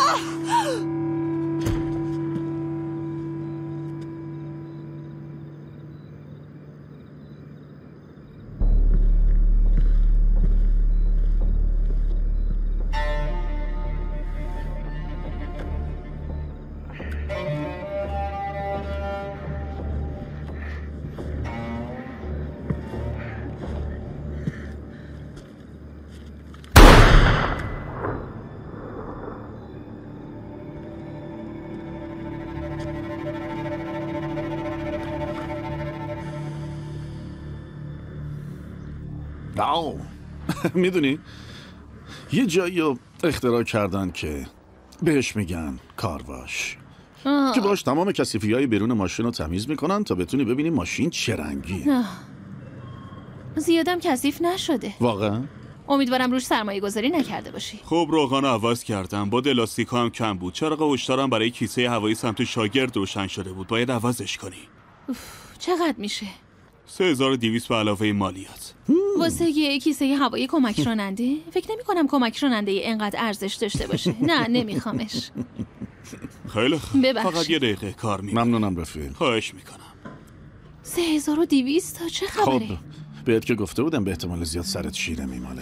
میدونی یه جایی رو اختراع کردن که بهش میگن کارواش که باش تمام کثیفی‌های بیرون ماشین رو تمیز میکنن تا بتونی ببینی ماشین چه رنگیه. زیادم کثیف نشده واقعا؟ امیدوارم روش سرمایه گذاری نکرده باشی. خب روغن عوض کردم، با لاستیک‌ها هم کم بود. چراغ هشدارم برای کیسه هوایی سمت شاگرد روشن شده بود. باید عوضش کنی. چقدر میشه؟ 3200 به علاوه مالیات. واسه یه کیسه هوایی کمک راننده؟ فکر نمی کنم کمک راننده اینقدر ارزش داشته باشه. نه نمیخوامش. خیلی خوب. ببخشید. فقط یه دقیقه کار میکنم. ممنونم رفیق. خواهش میکنم. 3200 تا چه خبره؟ خب بهت که گفته بودم به احتمال زیاد سرت شیره میماله.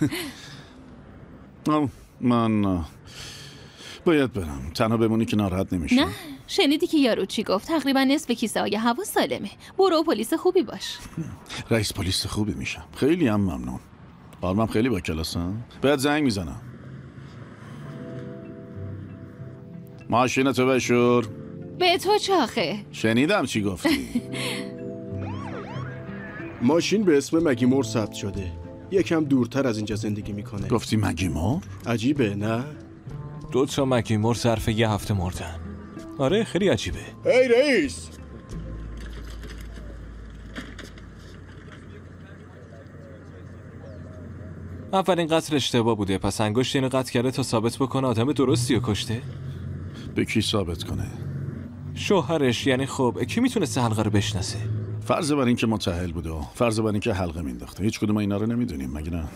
من باید برم. تنها بمونی که ناراحت نمیشه. نه شنیدی که یارو چی گفت؟ تقریبا نصف کیسه های هوا سالمه. برو پلیس خوبی باش. رئیس پلیس خوبی میشم. خیلی هم ممنون. آرمم خیلی با کلاسم. بهت زنگ میزنم. ماشینتو بشور. به تو چاخه. شنیدم چی گفتی. ماشین به اسم مگی مور ثبت شده. یکم دورتر از اینجا زندگی میکنه. گفتی مگی مور؟ عجیبه نه؟ 2 تا مگی مور ظرف یه هفته مردن. آره خیلی عجیبه. هی رئیس، اولین قتل اشتباه بوده، پس انگشت اینو قطع کرده تا ثابت بکنه آدم درستی رو کشته. به کی ثابت کنه؟ شوهرش. یعنی خب کی میتونسته حلقه رو بشناسه؟ فرض بر این که متأهل بوده و فرض بر این که حلقه مینداخته. هیچ کدوم اینا رو نمیدونیم مگه نه؟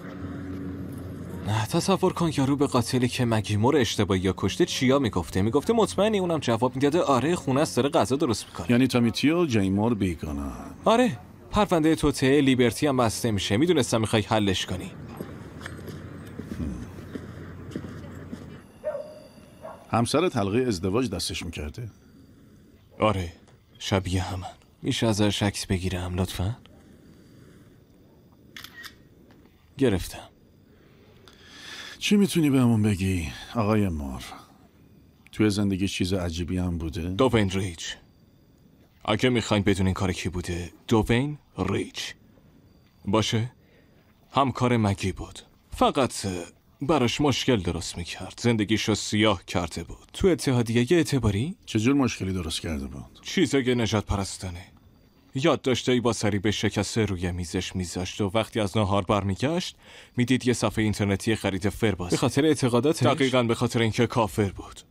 نه تصور کن یارو به قاتلی که مگیمور اشتباهی یا کشته چیا میگفته مطمئنی؟ اونم جواب میداده آره خونه است داره غذا درست میکنه. یعنی تامیتی و جیمور بیگانه. آره پرونده توته لیبرتی هم بسته میشه. میدونستم میخوای حلش کنی. همسرت حلقه ازدواج دستش میکرده؟ آره شبیه همن. میشه ازش عکس بگیرم لطفا؟ گرفتم. چی میتونی بهمون بگی آقای مور؟ توی زندگی چیز عجیبی هم بوده؟ دوین ریچ. اگه میخواین بدونین کار کی بوده، دوین ریچ باشه. همکار مگی بود، فقط براش مشکل درست میکرد. زندگیشو سیاه کرده بود. تو اتحادیه اعتباری؟ چجور مشکلی درست کرده بود؟ چیزای نجات پرستانه. یادداشتایی با سریب شکسته روی میزش میذاشت و وقتی از ناهار برمیگشت میدید یه صفحه اینترنتی خرید فرباز. به خاطر اعتقاداتش؟ دقیقاً به خاطر اینکه کافر بود.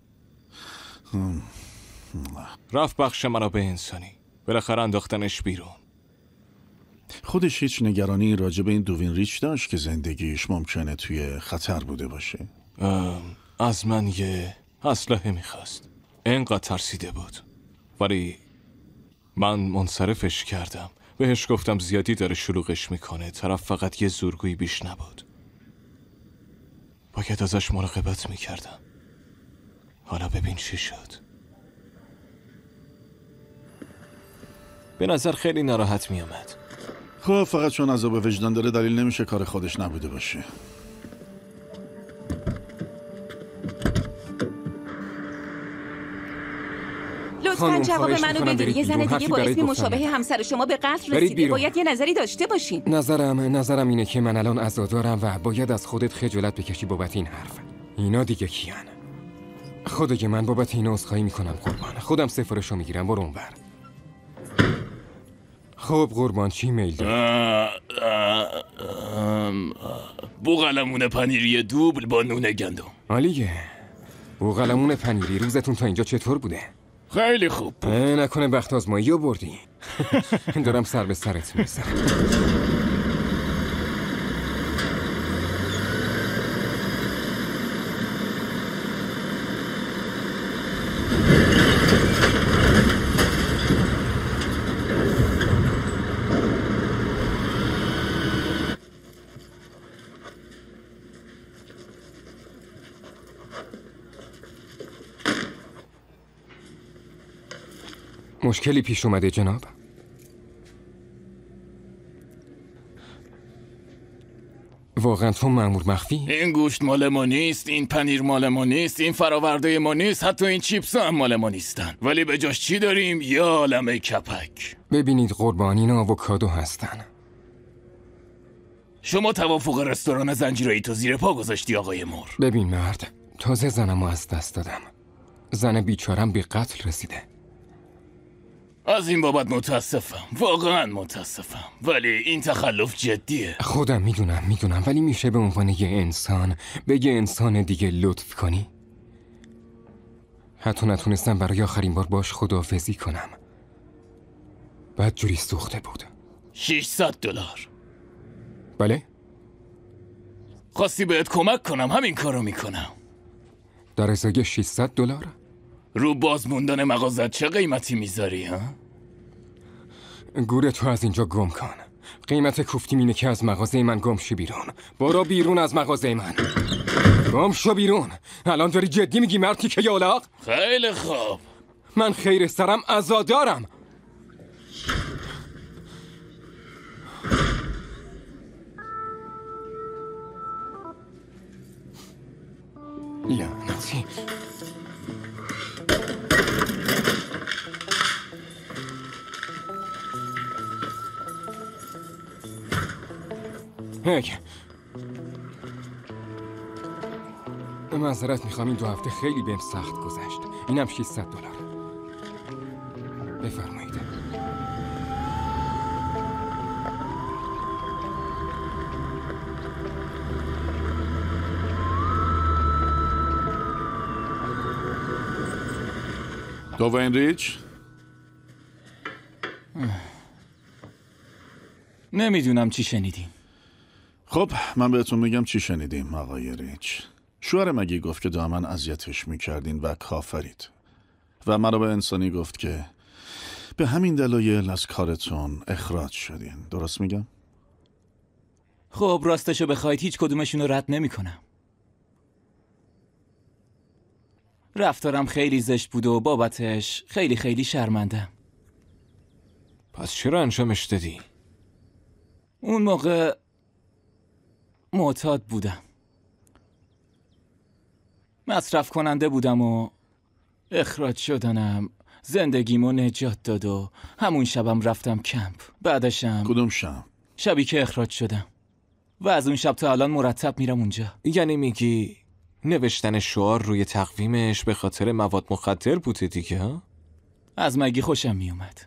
رفت بخش منابع انسانی. بالاخره انداختنش بیرون. خودش هیچ نگرانی راجع به این دوین ریچ داشت که زندگیش ممکنه توی خطر بوده باشه؟ از من یه اسلحه میخواست. اینقدر ترسیده بود. ولی من منصرفش کردم. بهش گفتم زیادی داره شلوغش میکنه. طرف فقط یه زورگویی بیش نبود. باید ازش مراقبت میکردم. حالا ببین چی شد. به نظر خیلی ناراحت میامد. خب فقط چون عذاب وجدان داره دلیل نمیشه کار خودش نبوده باشه. لطفاً جواب منو بدید. یه زن دیگه با اسم مشابه همسر شما به قتل رسیده. باید یه نظری داشته باشین. نظرم اینه که من الان عزادارم و باید از خودت خجالت بکشی بابت این حرف. اینا دیگه کیان؟ خدای من بابت این عذرخواهی میکنم قربان. خودم سفارشو میگیرم. برو اونور. خب قربان چی میل داری؟ بوقلمون پنیری دوبل با نون گندم. عالیه. بوقلمون پنیری. روزتون تا اینجا چطور بوده؟ خیلی خوب. نکنه بخت آزمایی رو بردی. دارم سر به سرت میزنم. مشکلی پیش اومده جناب؟ واقعا تو مأمور مخفی؟ این گوشت مال ما نیست، این پنیر مال ما نیست، این فراورده ما نیست، حتی این چیپس هم مال ما نیستن. ولی به جاش چی داریم؟ یه عالمه کپک. ببینید قربان اینا آووکادو هستن. شما توافق رستوران زنجیره‌ای تو زیر پا گذاشتی آقای مور. ببین مرد، تازه زنمو از دست دادم. زن بیچارم به قتل رسیده. از این بابت متاسفم، واقعا متاسفم، ولی این تخلف جدیه. خودم میدونم ولی میشه به عنوان یه انسان به یه انسان دیگه لطف کنی؟ حتی نتونستم برای آخرین بار باش خداحافظی کنم. بدجوری سوخته بود. $600. بله؟ خواستی بهت کمک کنم، همین کارو میکنم. در ازای $600؟ رو بازموندن مغازت چه قیمتی میذاری ها؟ گوره تو از اینجا گم کن. قیمت کوفتیم اینه که از مغازه من گم شو بیرون. برو بیرون از مغازه من. گم شو بیرون. الان داری جدی میگی مرتی که یالاق؟ خیلی خوب. من خیر سرم عزادارم. لعنتی. معذرت میخوام، این 2 هفته خیلی بهم سخت گذشت. اینم $600. بفرمایید. دوین ریچ؟ نمیدونم چی شنیدیم. خب من بهتون میگم چی شنیدیم آقای ریچ. شوهر مگی گفت که دائما اذیتش میکردین و کافرید و منابع انسانی گفت که به همین دلایل از کارتون اخراج شدین. درست میگم؟ خب راستشو بخواید هیچ کدومشون رو رد نمیکنم. رفتارم خیلی زشت بود و بابتش خیلی شرمندم. پس چرا انجامش دادی؟ اون موقع معتاد بودم. مصرف کننده بودم و اخراج شدنم زندگیمو نجات داد و همون شبم رفتم کمپ. بعدشم کدوم شب؟ شبی که اخراج شدم و از اون شب تا الان مرتب میرم اونجا. یعنی میگی نوشتن شعار روی تقویمش به خاطر مواد مخدر بوده دیگه ها؟ از مگی خوشم میومد.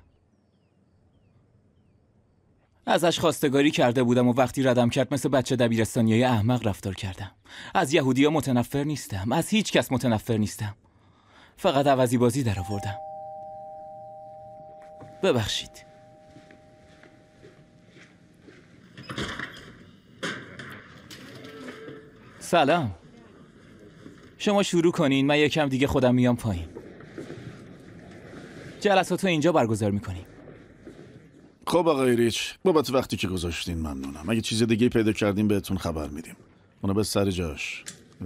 ازش خواستگاری کرده بودم و وقتی ردم کرد مثل بچه دبیرستانیای احمق رفتار کردم. از یهودی‌ها متنفر نیستم، از هیچ کس متنفر نیستم. فقط عوضی بازی در آوردم. ببخشید. سلام. شما شروع کنین، من یکم دیگه خودم میام پایین. جلساتو اینجا برگزار میکنیم. خب آقای ریچ، بابت وقتی که گذاشتین ممنونم. اگه چیز دیگه پیدا کردیم بهتون خبر میدیم. اونو به سر جاش.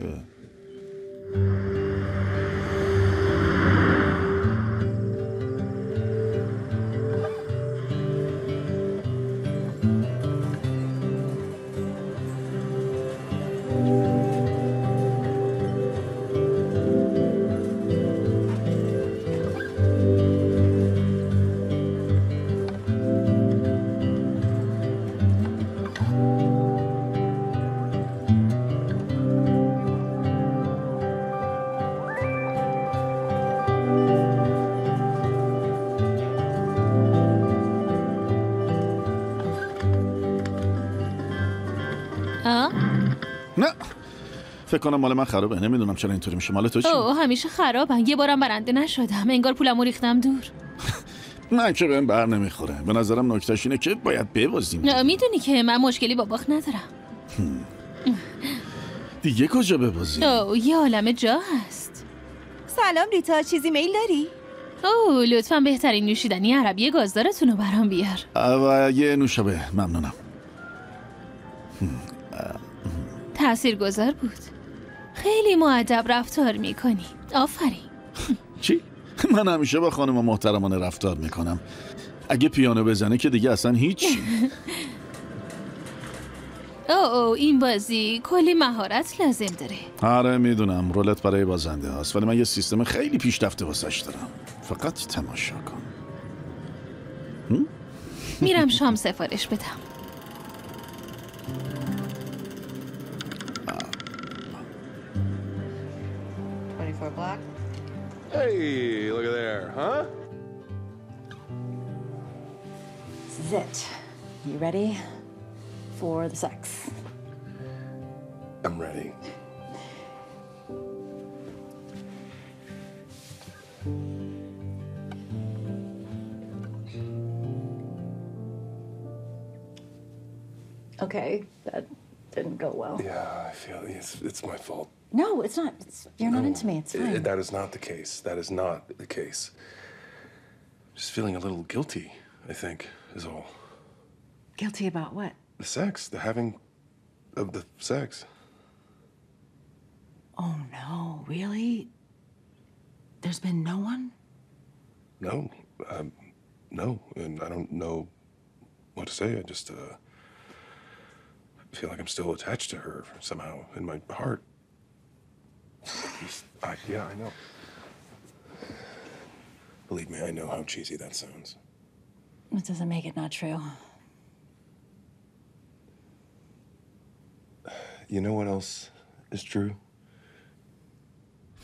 نه فکر کنم مال من خرابه. نمیدونم چرا اینطوری میشه. مال تو چی؟ همیشه خرابن. یه بارم برنده نشدم. انگار پولمو ریختم دور. من که بهم بر نمیخوره. به نظرم نکتهش اینه که باید ببازیم. میدونی که من مشکلی با باخت ندارم. دیگه کجا ببازیم؟ یه عالمه جا هست. سلام ریتا، چیزی میل داری؟ لطفاً بهترین نوشیدنی عربی گازدارتون رو برام بیار. و یه نوشابه. ممنونم. تاثیرگذار بود. خیلی مؤدب رفتار میکنی. آفرین. چی؟ من همیشه با خانم محترمانه رفتار میکنم. اگه پیانو بزنه که دیگه اصلا هیچ. این بازی کلی مهارت لازم داره. آره میدونم، رولت برای بازنده هست، ولی من یه سیستم خیلی پیشرفته واسش دارم. فقط تماشا کن. میرم شام سفارش بدم. Black. Hey, look at there, huh? This is it. You ready for the sex? I'm ready. Okay, that didn't go well. Yeah, I feel it's my fault. No, it's not. You're not into me. It's fine. That is not the case. That is not the case. Just feeling a little guilty, I think, is all. Guilty about what? The sex, the having of the sex. Oh, no, really? There's been no one? No, no, and I don't know what to say. I just feel like I'm still attached to her somehow in my heart. Yeah, I know. Believe me, I know how cheesy that sounds. It doesn't make it not true. You know what else is true?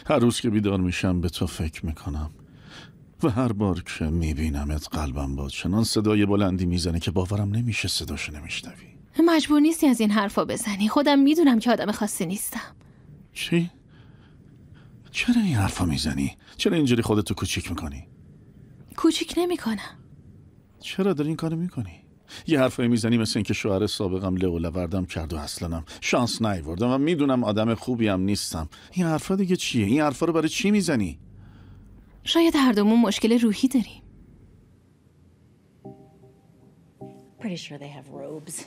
هر روز که بیدار میشم به تو فکر میکنم و هر بار که میبینمت قلبم با چنان صدای بلندی میزنه که باورم نمیشه صداشو نمیشنوی. مجبور نیستی از این حرفا بزنی. خودم میدونم که آدم خاصی نیستم. چی؟ چرا این حرفا میزنی؟ چرا اینجوری خودتو کوچیک میکنی؟ کوچیک نمیکنم. چرا داری این کارو میکنی؟ یه حرفایی میزنی مثل اینکه شوهر سابقم لئو لوردم کرد و اصلنم شانس نیاوردم و میدونم آدم خوبی هم نیستم. این حرفا دیگه چیه؟ این حرفا رو برای چی میزنی؟ شاید هر دومون مشکل روحی داریم. Pretty sure they have robes.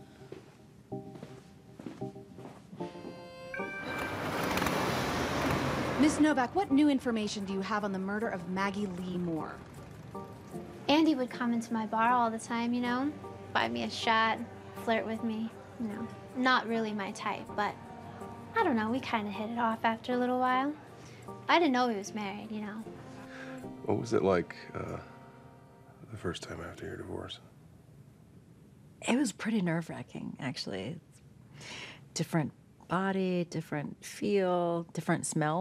Miss Novak, what new information do you have on the murder of Maggie Lee Moore? Andy would come into my bar all the time, you know, buy me a shot, flirt with me, you know. Not really my type, but I don't know, we kind of hit it off after a little while. I didn't know he was married, you know. What was it like the first time after your divorce? It was pretty nerve-wracking, actually. Different body, different feel, different smell.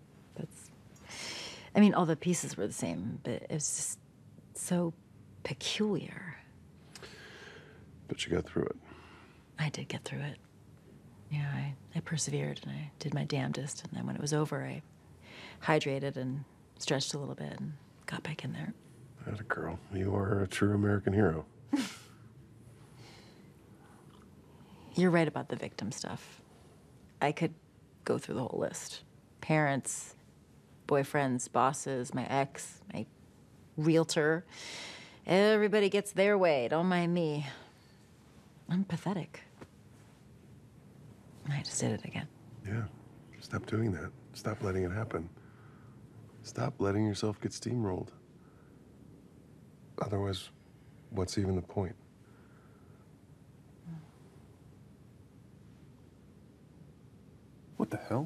I mean, all the pieces were the same, but it was just so peculiar. But you got through it. I did get through it. Yeah, I persevered and I did my damnedest. And then when it was over, I hydrated and stretched a little bit and got back in there. Atta girl. You are a true American hero. You're right about the victim stuff. I could go through the whole list. Parents, boyfriends, bosses, my ex, my realtor. Everybody gets their way. Don't mind me. I'm pathetic. I just did it again. Yeah. Stop doing that. Stop letting it happen. Stop letting yourself get steamrolled. Otherwise, what's even the point? What the hell?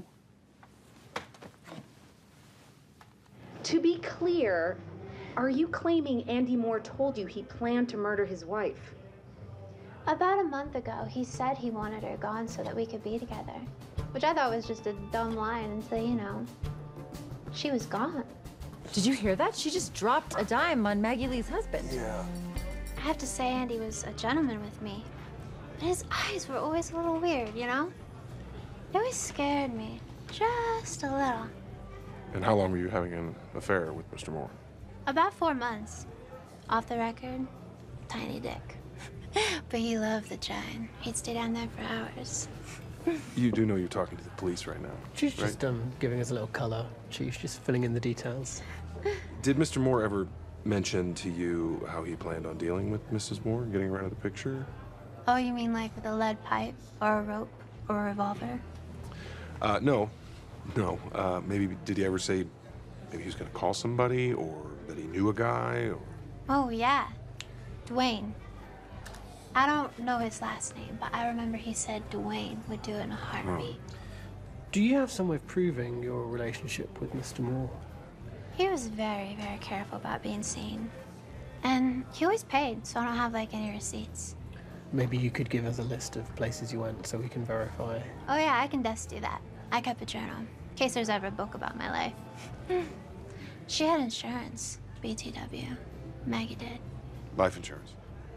To be clear, are you claiming Andy Moore told you he planned to murder his wife? About a month ago, he said he wanted her gone so that we could be together, which I thought was just a dumb line until, you know, she was gone. Did you hear that? She just dropped a dime on Maggie Lee's husband. Yeah. I have to say Andy was a gentleman with me, but his eyes were always a little weird, you know? It always scared me, just a little. And how long were you having an affair with Mr. Moore? About 4 months. Off the record, tiny dick. But he loved the giant. He'd stay down there for hours. You do know you're talking to the police right now. She's right? just giving us a little color. She's just filling in the details. Did Mr. Moore ever mention to you how he planned on dealing with Mrs. Moore, getting her out of the picture? Oh, you mean like with a lead pipe or a rope or a revolver? No. Maybe did he ever say maybe he was going to call somebody or that he knew a guy? Or... Oh, yeah. Dwayne. I don't know his last name, but I remember he said Dwayne would do it in a heartbeat. Do you have some way of proving your relationship with Mr. Moore? He was very, very careful about being seen. And he always paid, so I don't have like any receipts. Maybe you could give us a list of places you went so we can verify. Oh yeah, I can just do that. I kept a journal, in case there's ever a book about my life. She had insurance, BTW. Maggie did. Life insurance.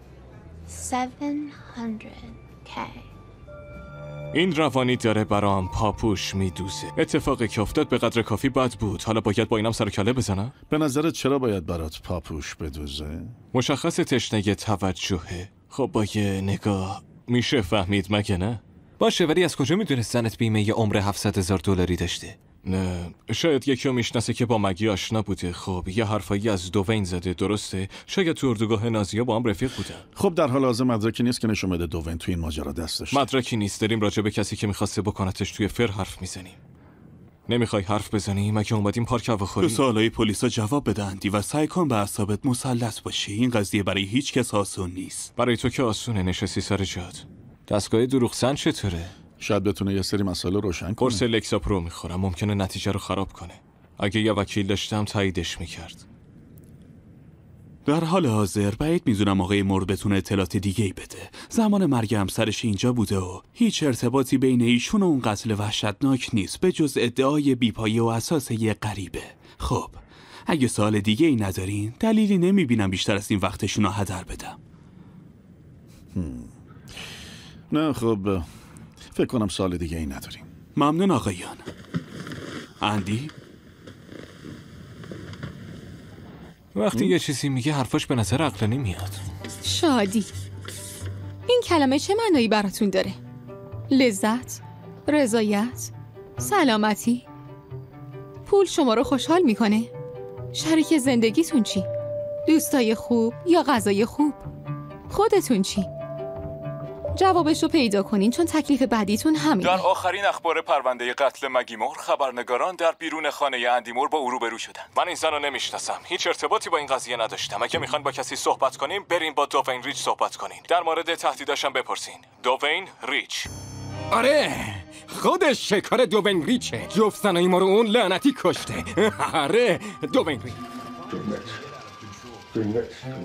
700K. این روانی داره برام پاپوش میدوزه. اتفاقی که افتاد به قدر کافی بد بود. حالا باید با اینم سر و کله بزنم؟ به نظرت چرا باید برات پاپوش بدوزه؟ مشخص تشنه توجهه. خب با یه نگاه میشه فهمید مگه نه؟ باشه، ولی از کجا میدونست زنت بیمه یه عمر $700,000 داشته؟ نه، شاید یکی رو میشناسه که با مگی آشنا بوده. خب یه حرفایی از دوین زده، درسته؟ شاید تو اردوگاه نازیا با هم رفیق بودن. خب در حال حاضر مدرکی نیست که نشون بده دوین تو این ماجرا دستش. مدرکی نیست، داریم راجع به کسی که میخواسته بکنتش توی فر حرف میزنیم. نمیخوای حرف بزنی؟ مگه اومدیم پارک هواخوری؟ به سوالای پلیسا جواب بدندی و سعی کن به اعصابت مسلط باشی. این قضیه برای هیچ کس آسون نیست. برای تو که آسونه، نشستی سر جات. دستگاه دروغزن چطوره؟ شاید بتونه یه سری مسائل روشن کنه. قرص لکساپرو میخورم، ممکنه نتیجه رو خراب کنه. اگه یه وکیل داشتم تاییدش میکرد. در حال حاضر بعید میدونم آقای مور بتونه اطلاعات دیگه‌ای بده. زمان مرگ همسرش اینجا بوده و هیچ ارتباطی بین ایشون و اون قتل وحشتناک نیست به جز ادعای بیپایه و اساس یه غریبه. خب اگه سوال دیگه ای ندارین دلیلی نمیبینم بیشتر از این وقتشون رو هدر بدم. نه خب فکر کنم سوال دیگه ای نداریم. ممنون آقایان. اندی؟ وقتی یه چیزی میگه حرفاش به نظر عقلانی میاد. شادی این کلمه چه معنایی براتون داره؟ لذت؟ رضایت؟ سلامتی؟ پول شما رو خوشحال میکنه؟ شریک زندگیتون چی؟ دوستای خوب یا غذای خوب؟ خودتون چی؟ جوابش رو پیدا کنین چون تکلیف بعدیتون همینه. در آخرین اخبار پرونده قتل مگی مور خبرنگاران در بیرون خانه اندی مور با او روبرو شدن. من این زن رو نمیشناسم، هیچ ارتباطی با این قضیه نداشتم. اگه میخواین با کسی صحبت کنیم بریم با دوین ریچ صحبت کنین. در مورد تهدیداشم بپرسین. دوین ریچ. آره خودش شکار دوین ریچه. جفت زنای ما رو اون لعنتی کشته. آره دوین ریچ. Dwayne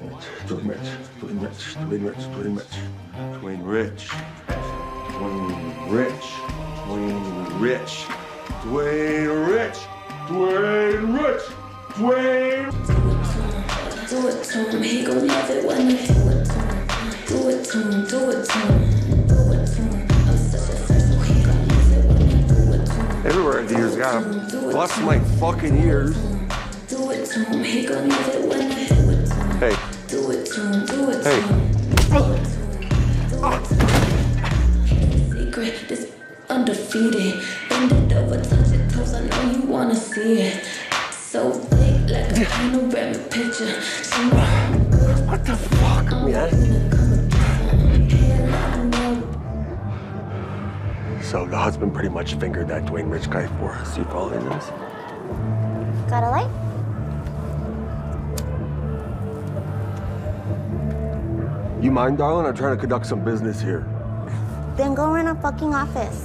Rich. Do it to him, he gon' love it when I do it to him. Do it to him. I'm such a fan, so he gon' love it when I do it to him. Everywhere in here got bless my fucking ears. Do it to him, he gon' love it when I do it to him. Hey. Do it to him, do it to him. Secret, this undefeated. Bend it over, touch your toes, I know you wanna see it. So big, like a panoramic picture. What the fuck, man? So the husband pretty much fingered that Dwayne Rich guy for us. You following this? Got a light? You mind, darling? I'm trying to conduct some business here. Then go run a fucking office.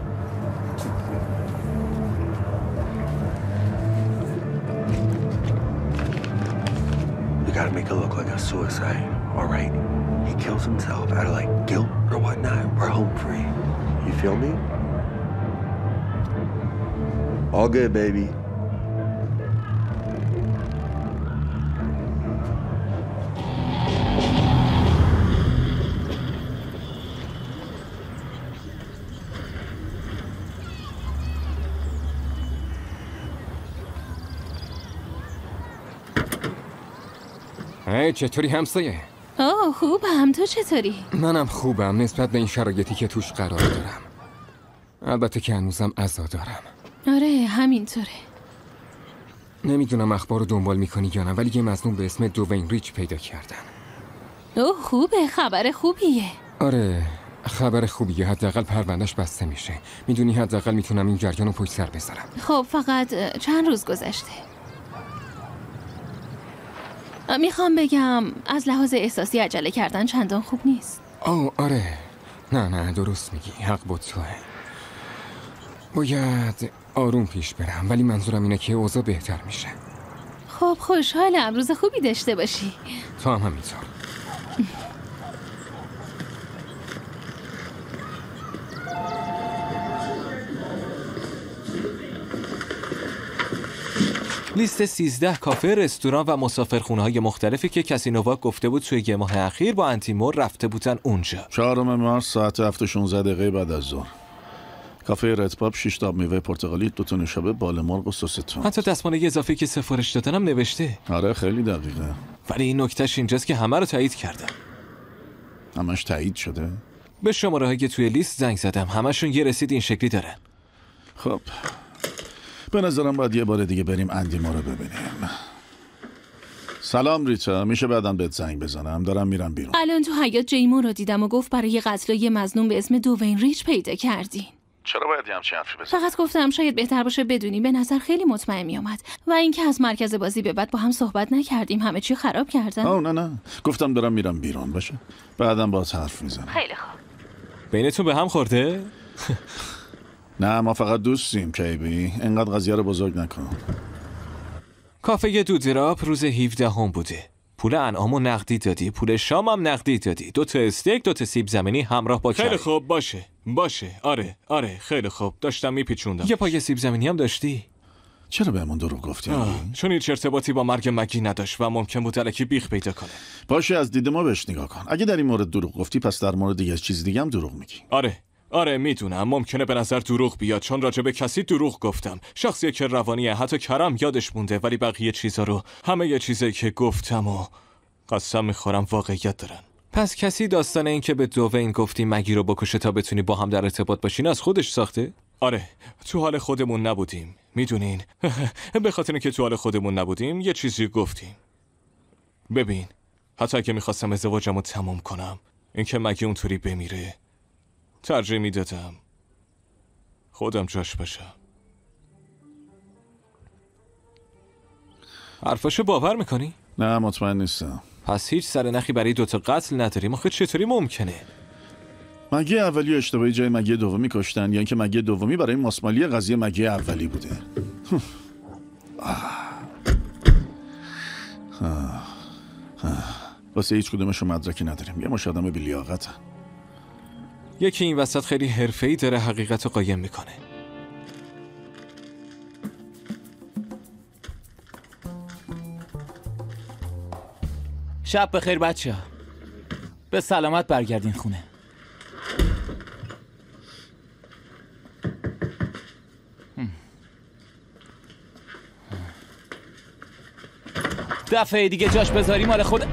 You gotta make it look like a suicide, all right? He kills himself out of like guilt or whatnot. We're home free. You feel me? All good, baby. هی چطوری همسایه؟ خوبم، تو چطوری؟ منم خوبم نسبت به این شرایطی که توش قرار دارم. البته که هنوزم عزا دارم. آره همینطوره. نمیدونم اخبار رو دنبال میکنی یا نه ولی یه مظنون به اسم دوین ریچ پیدا کردن. خوبه، خبر خوبیه. آره خبر خوبیه، حداقل پروندهش بسته میشه. میدونی حداقل میتونم این جریان رو پشت سر بذارم. خب فقط چند روز گذشته. میخوام بگم از لحاظ احساسی عجله کردن چندان خوب نیست. آره نه درست میگی، حق با توه. باید آروم پیش برم ولی منظورم اینه که اوضاع بهتر میشه. خب خوشحالم، روز خوبی داشته باشی. تو هم همینطور. لیست 13 کافه، رستوران و مسافرخونه‌های مختلفی که کسینوواک گفته بود توی یه ماه اخیر با انتیمور رفته بودن اونجا. 4 مارس ساعت 7:16 بعد از ظهر. کافه رد پاپ 6 تا میوه پرتقالی، 2 تا نوشابه، بالمرغ و سس تون. حتی دستمال اضافی که سفارش دادنم نوشته. آره خیلی دقیقه. ولی این نکتهش اینجاست که همه رو تایید کردم. همش تایید شده؟ به شماره‌هایی که توی لیست زنگ زدم، همشون یه رسید این شکلی دارن. خب به نظرم باید یه بار دیگه بریم اندی ما رو ببینیم. سلام ریتا، میشه بعدم بهت زنگ بزنم؟ دارم میرم بیرون. الان تو حیاط جیمو رو دیدم و گفت برای قتل یه مظنون به اسم دوین ریچ پیدا کردین. چرا باید یه همچین حرفی بزنم؟ فقط گفتم شاید بهتر باشه بدونی، به نظر خیلی مطمئن میومد. و اینکه از مرکز بازی به بعد با هم صحبت نکردیم، همه چی خراب کردن. نه گفتم دارم میرم بیرون، باشه بعدم باهات حرف میزنم. خیلی خوب. بینتون به هم خورده؟ نه ما فقط دوستیم کیبی، اینقدر قضیه رو بزرگ نکن. کافه دودراب روز 17 بوده. پول انعامو نقدی دادی، پول شامم نقدی دادی، 2 تا استیک، 2 تا سیب زمینی همراه با کره. خیلی خوب، باشه. آره خیلی خوب. داشتم میپیچوندم. یه پای سیب زمینی هم داشتی؟ چرا بهمون دروغ گفتی؟ چون هیچ ارتباطی با مرگ مگی نداشت و ممکن بود الکی بیخ پیدا کنه. باشه، از دید ما بهش نگاه کن. اگه در این مورد دروغ گفتی، پس در مورد دیگه چیز دیگه هم دروغ میگی. آره میدونم ممکنه به نظر دروغ بیاد چون راجع به کسی دروغ گفتم. شخصی که روانیه، حتی کرم یادش مونده، ولی بقیه چیزا رو، همه یه چیزایی که گفتم و قسم میخورم واقعیت دارن. پس کسی داستان این که به دوین گفتی مگی رو بکشه تا بتونی با هم در ارتباط باشین از خودش ساخته؟ آره، تو حال خودمون نبودیم، میدونین. به خاطر اینکه تو حال خودمون نبودیم یه چیزی گفتیم. ببین، حتی اگه میخواستم ازدواجمو تموم کنم، اینکه مگی اونطوری بمیره، ترجیح میدادم خودم جاش باشم. حرفاشو باور میکنی؟ نه، مطمئن نیستم. پس هیچ سرنخی برای 2 تا قتل نداریم. آخه چطوری ممکنه؟ مگی اولی اشتباهی جای مگی دومی کشتن، یا اینکه مگی دومی برای ماسمالی قضیه مگی اولی بوده. واسه هیچ کدومشون مدرکی نداریم. یه مش آدم بی‌لیاقتن. یکی این وسط خیلی حرفه‌ای داره حقیقت رو قایم میکنه. شب بخیر بچه‌ها. به سلامت برگردین خونه. دفعه دیگه جاش بذاری مال خود.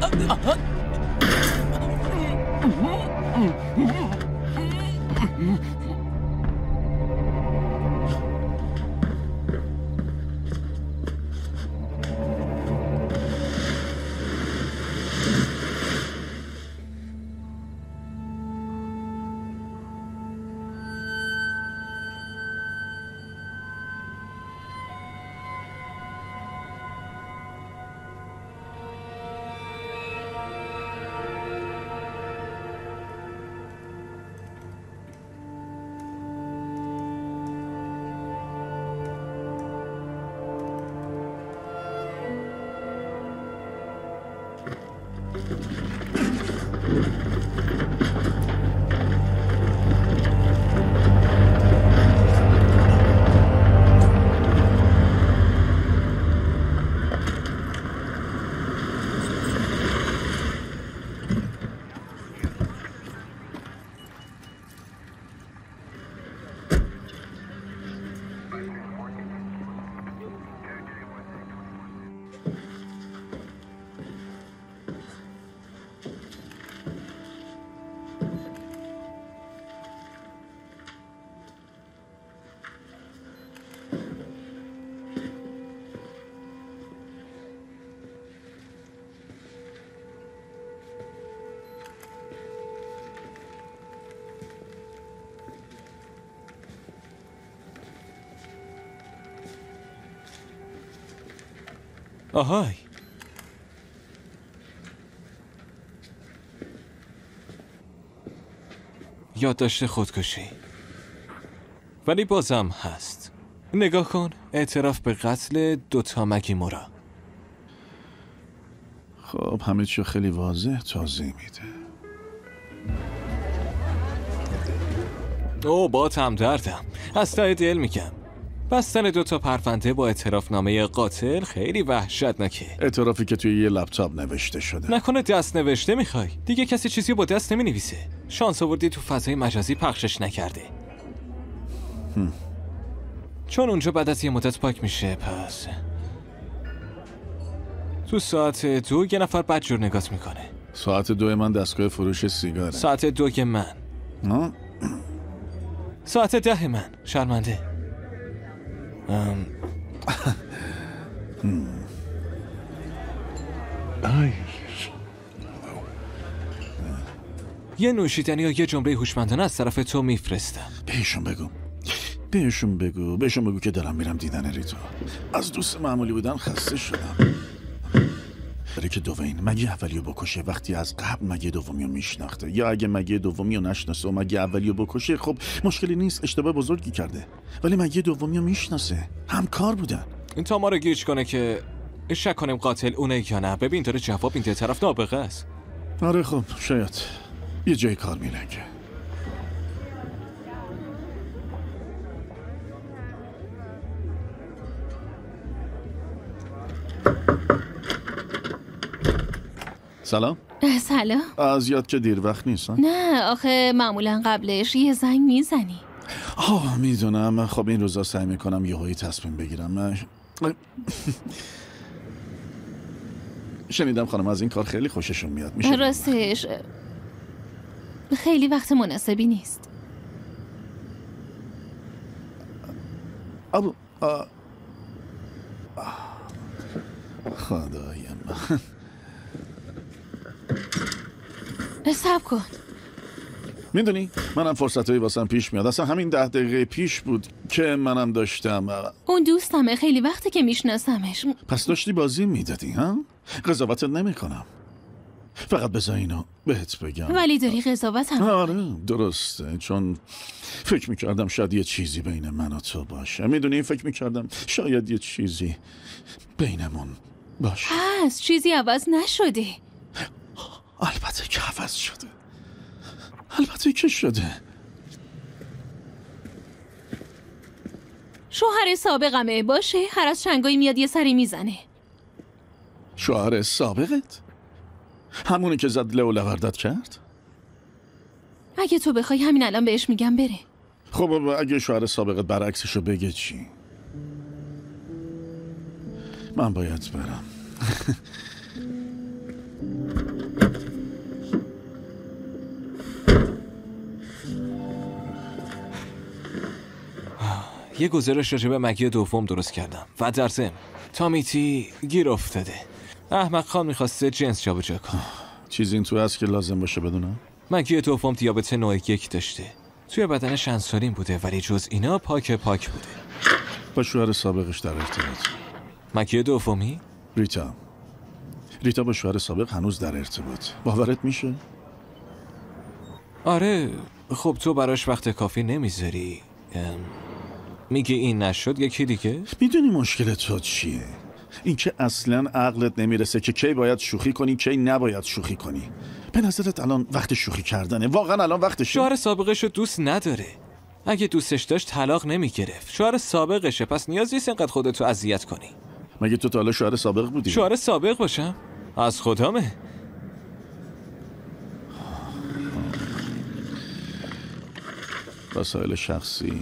آهای، یادداشت خودکشی. ولی بازم هست. نگاه کن، اعتراف به قتل 2 تا مگیمورا. خب همه چی خیلی واضح توضیح میده. بات هم دردم، از ته دل میگم. بستن 2 تا پرونده با اعترافنامه قاتل خیلی وحشتناکه. اعترافی که توی یه لپتاپ نوشته شده. نکنه دست نوشته میخوای؟ دیگه کسی چیزی با دست نمینویسه. شانس آوردی تو فضای مجازی پخشش نکرده. چون اونجا بعد از یه مدت پاک میشه، پس تو ساعت 2 یه نفر بدجور نگات میکنه. ساعت 2 من دستگاه فروش سیگاره. ساعت 2 من. ساعت 10 من. شرمنده. یه نوشیدنی یا یه جمله هوشمندانه از طرف تو میفرستم. بهشون بگو که دارم میرم دیدن ریتو. از دوست معمولی بودن خسته شدم. برای که دوین مگی اولیو بکشه وقتی از قبل مگی دومیو میشناخته، یا اگه مگی دومیو نشناسه و مگی اولیو بکشه، خب مشکلی نیست، اشتباه بزرگی کرده. ولی مگی دومیو میشناسه، همکار بودن. این تا ما رو گیج کنه که شک کنیم قاتل اونه یا نه. ببین داره جواب میده، طرف نابغه است. آره خب شاید یه جای کار میلنگه. سلام. سلام. از یاد که دیر وقت نیست. نه آخه معمولا قبلش یه زنگ میزنی. میدونم. خب این روزا سعی میکنم یهویی تصمیم بگیرم. شنیدم خانم از این کار خیلی خوششون میاد. میشه راستش خیلی وقت مناسبی نیست. خدای من. صبر کن. میدونی منم فرصتایی واسم پیش میاد. اصلا همین 10 دقیقه پیش بود که منم داشتم. اون دوستمه، خیلی وقته که میشناسمش. پس داشتی بازی میدادی ها؟ قضاوتت نمیکنم. فقط بذار اینو بهت بگم. ولی داری قضاوت هم. آره درسته، چون فکر میکردم شاید یه چیزی بین من و تو باشه. میدونی فکر میکردم شاید یه چیزی بینمون باشه. پس چیزی عوض نشده. البته که عوض شده. البته که شده. شوهر سابقمه، باشه هر از چنگایی میاد یه سری میزنه. شوهر سابقت؟ همونی که زد لو لوردت کرد؟ اگه تو بخوای همین الان بهش میگم بره. خب اگه شوهر سابقت برعکسشو بگه چی؟ من باید برم. یه گزارش راجع به مگی دوم درست کردم و در ضمن تامیتی گیر افتاده. احمق خان میخواسته جنس جابجا کنه. چیزی این تو هست که لازم باشه بدونم؟ مگی دوم دیابت نوع 1 داشته. توی بدنش انسولین بوده ولی جز اینا پاک بوده. با شوهر سابقش در ارتباط. مگی دومی؟ ریتا با شوهر سابق هنوز در ارتباط. باورت میشه؟ آره. خب تو براش وقت کافی نمیذاری. میگی این نشد یکی دیگه؟ میدونی مشکل تو چیه؟ این که اصلا عقلت نمیرسه که کی باید شوخی کنی کی نباید شوخی کنی. به نظرت الان وقت شوخی کردنه؟ واقعا الان وقتشه؟ شوهر سابقشو دوست نداره. اگه دوستش داشت طلاق نمیگرفت. شوهر سابقشه، پس نیازی نیست اینقدر خودتو اذیت کنی. مگه تو تا حالا شوهر سابق بودی؟ شوهر سابق باشم؟ از خدامه. وسایل شخصی.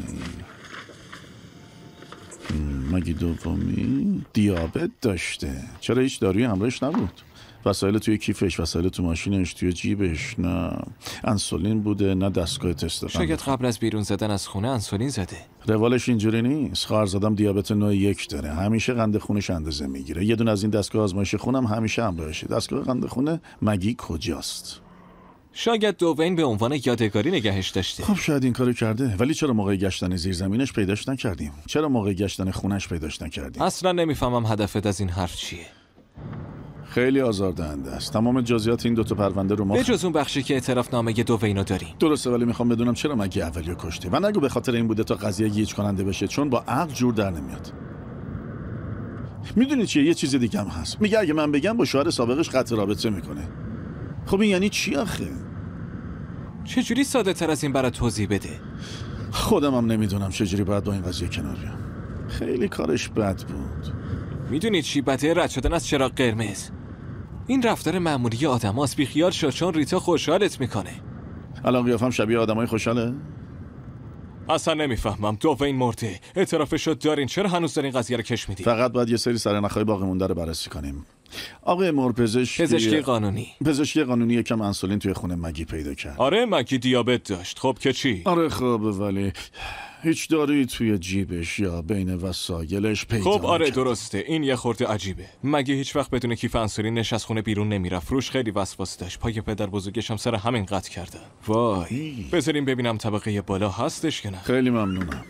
مگی دومی دیابت داشته. چرا هیچ دارویی همراهش نبود؟ وسایل توی کیفش، وسایل تو ماشینش، توی جیبش. نه انسولین بوده نه دستگاه تست قند. شاید قبل از بیرون زدن از خونه انسولین زده. روالش اینجوری نیست. خواهرزادم دیابت نوع 1 داره. همیشه قند خونش اندازه میگیره. یه دونه از این دستگاه آزمایش خونم همیشه همراهشه. دستگاه قند خونه مگی کجاست؟ شاید دوین به عنوان یادگاری نگهش داشته. خب شاید این کارو کرده، ولی چرا موقع گشتن زیرزمینش پیداش نکردیم؟ چرا موقع گشتن خونش پیداش نکردیم؟ اصلا نمیفهمم هدفت از این حرف چیه. خیلی آزاردهنده است. تمام جزئیات این دوتا پرونده رو ما به جز اون بخشی که اعترافنامه دوینو داریم. درسته، ولی میخوام بدونم چرا مگی اولیو کشته و نگو به خاطر این بوده تا قضیه گیج کننده بشه، چون با عقل جور در نمیاد. میدونی چیه؟ یه چیز دیگه هم هست. میگه اگه من بگم با شوهر سابقش قطع رابطه میکنه. خب این یعنی چی آخه؟ چجوری ساده تر از این برات توضیح بده؟ خودم هم نمیدونم چجوری باید با این قضیه کنار بیام. خیلی کارش بد بود. میدونی چی بده؟ رد شدن از چراغ قرمز. این رفتار معمولی آدماست. بی خیال شو، چون ریتا خوشحالت میکنه. الان قیافم شبیه آدمای خوشحاله؟ اصلا نمیفهمم. دوین مرده، اعترافشو دارین، چرا هنوز دارین قضیه رو کش میدین؟ فقط باید یه سری سرنخهای باقی مونده رو بررسی کنیم. آقای مور پزشکی قانونی یکم انسولین توی خونه مگی پیدا کرد. آره مگی دیابت داشت. خب که چی؟ آره خب ولی هیچ دارویی توی جیبش یا بین وسایلش پیدا خب آره نکرد. درسته، این یه خورده عجیبه. مگه هیچ وقت بدون کیف انسولینش از خونه بیرون نمیرفت؟ روش خیلی وسواس داشت. پای پدر بزرگش هم سر همین قطع کرده. وای بذاریم ببینم طبقه بالا هستش که نه. خیلی ممنونم.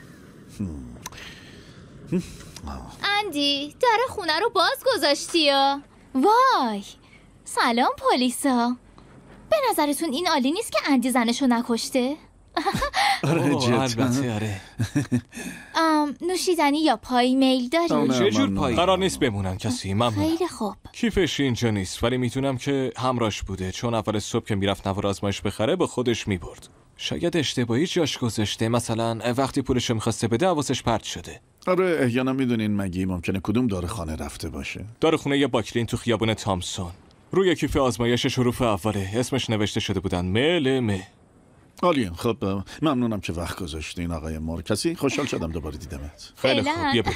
اندی در خونه رو باز گذاشتی یا؟ وای سلام پلیسا. به نظرتون این عالی نیست که اندی زنشو نکشته؟ آره البته آره. نوشیدنی یا پای میل داری؟ چه جور پایی؟ قرار نیست بمونن کسی. ممنون. خیلی خوب. کیفش اینجا نیست ولی میتونم که همراش بوده، چون اول صبح که میرفت نوار آزمایش بخره با خودش میبرد. شاید اشتباهی جاش گذاشته، مثلا وقتی پولشو میخواسته بده حواسش پرت شده. آره احیانا میدونین مگی ممکنه کدوم داروخانه رفته باشه. داروخونه یه باکلین تو خیابون تامسون. روی کیف آزمایش حروف اوله اسمش نوشته شده بودن ملمه. عالیه. خب ممنونم که وقت گذاشتین آقای مور. کسی خوشحال شدم دوباره دیدمت. خیلی خوب بیا بریم.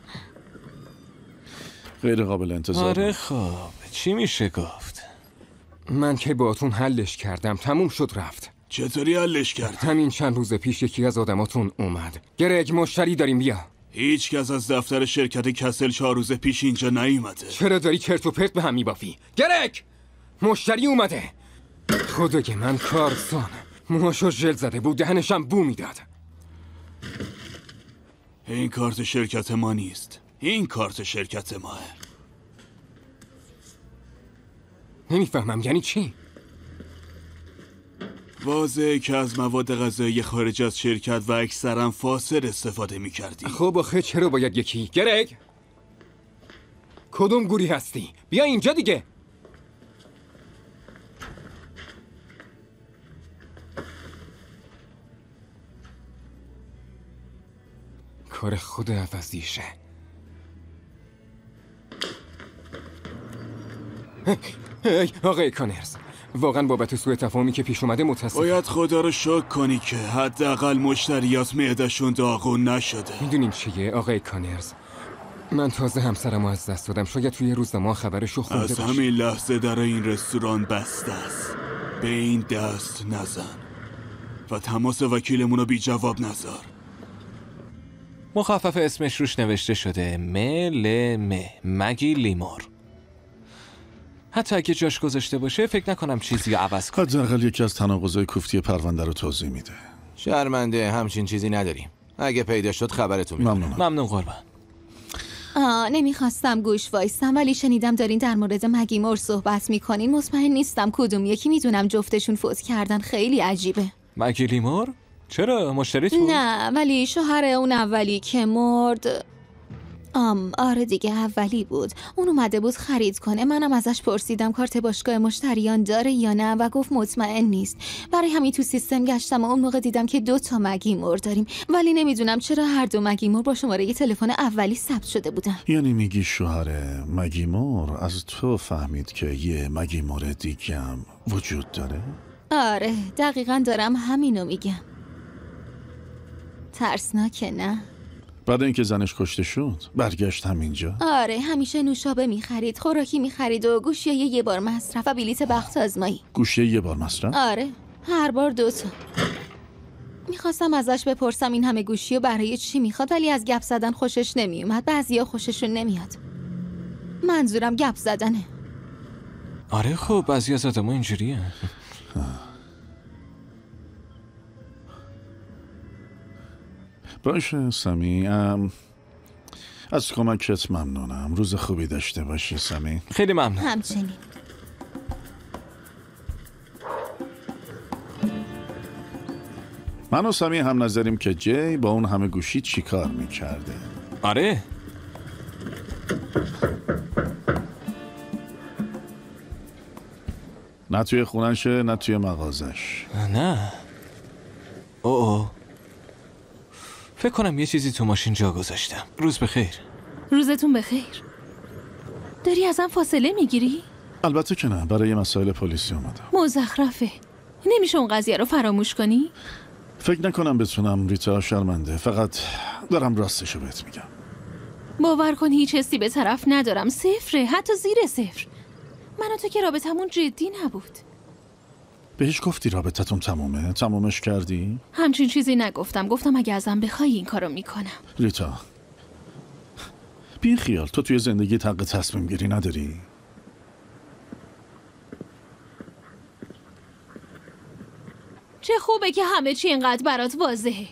غیر قابل انتظار. آره خب چی میشه گفت؟ من که باهاتون حلش کردم، تموم شد رفت. چطوری حلش کرد؟ همین چند روز پیش یکی از آدماتون اومد. گرگ مشتری داریم بیا. هیچ کس از دفتر شرکت کسل 4 روز پیش اینجا نیومده. چرا داری چرت و پرت به هم میبافی؟ گرگ مشتری اومده. خدای من کارسان موهاشو ژل زده بود، دهنشم بو میداد. این کارت شرکت ما نیست، این کارت شرکت ماه. نمیفهمم یعنی چی؟ واضحه که از مواد غذایی خارج از شرکت و اکثرا فاسد استفاده میکردی. خب آخه چرا باید یکی؟ گرگ کدوم گوری هستی؟ بیا اینجا دیگه. کار خود عوضیشه. ای آقای کانرز، واقعا بابت سوء تفاهمی که پیش اومده متاسفم. باید خدا رو شکر کنی که حداقل مشتریات معده‌شون داغون نشده. میدونین چیه آقای کانرز؟ من تازه همسرمو از دست دادم. شاید توی روزنامه خبرشو خونده از باشی. همین لحظه در این رستوران بسته است. به این دست نزن و تماس وکیلمون رو بی جواب نذار. مخفف اسمش روش نوشته شده ملمه، مگی لیمور. حتی اگه جاش گذاشته باشه فکر نکنم چیزی عوض کنه. حداقل یکی از تناقضای کوفتی پرونده رو توضیح میده. شرمنده همچین چیزی نداریم. اگه پیدا شد خبرتون میدم. ممنون قربان. نمیخواستم گوش وایستم ولی شنیدم دارین در مورد مگی مور صحبت میکنین. مطمئن نیستم کدوم یکی. میدونم جفتشون فوت کردن. خیلی عجیبه. مگی لیمور؟ چرا مشتری تو؟ نه ولی شوهر اون اولی که مرد. آره دیگه اولی بود. اون اومده بود خرید کنه. منم ازش پرسیدم کارت باشگاه مشتریان داره یا نه و گفت مطمئن نیست. برای همین تو سیستم گشتم و اون موقع دیدم که 2 تا مگی مور داریم، ولی نمیدونم چرا هر 2 مگی مور با شماره تلفن اولی ثبت شده بودن. یعنی میگی شوهر مگی مور از تو فهمید که یه مگی مور دیگه هم وجود داره؟ آره دقیقاً دارم همینو میگم. ترسناکه نه؟ بعد اینکه زنش کشته شد برگشت همینجا؟ آره همیشه نوشابه میخرید، خوراکی میخرید و گوشی یه بار مصرف و بلیت بخت آزمایی. گوشی یه بار مصرف؟ آره هر بار 2 تا. میخواستم ازش بپرسم این همه گوشی رو برای چی میخواد، ولی از گپ زدن خوشش نمیومد. بعضیا خوششون نمیاد. منظورم گپ زدنه. آره خب بعضی از آدم‌ها اینجوریه. باشه سمی، از کمکت ممنونم. روز خوبی داشته باشی سمی. خیلی ممنون. همچنین. من و سمی هم نظریم که جی با اون همه گوشی چی کار میکرده. آره نه توی خونشه نه توی مغازش. نه. اوه فکر کنم یه چیزی تو ماشین جا گذاشتم. روز بخیر. روزتون بخیر. داری ازم فاصله میگیری؟ البته که نه، برای مسائل پلیسی اومدم. مزخرفه. نمیشه اون قضیه رو فراموش کنی؟ فکر نکنم بتونم ریتا، شرمنده. فقط دارم راستشو بهت میگم. باور کن هیچ حسی به طرف ندارم. صفره، حتی زیر صفر. من و تو که رابطمون جدی نبود. بهش گفتی رابطتون تمومه؟ تمومش کردی؟ همچین چیزی نگفتم. گفتم اگه ازم بخوای این کارو میکنم. ریتا بی خیال، تو توی زندگی حق تصمیم گیری نداری؟ چه خوبه که همه چی اینقدر برات واضحه.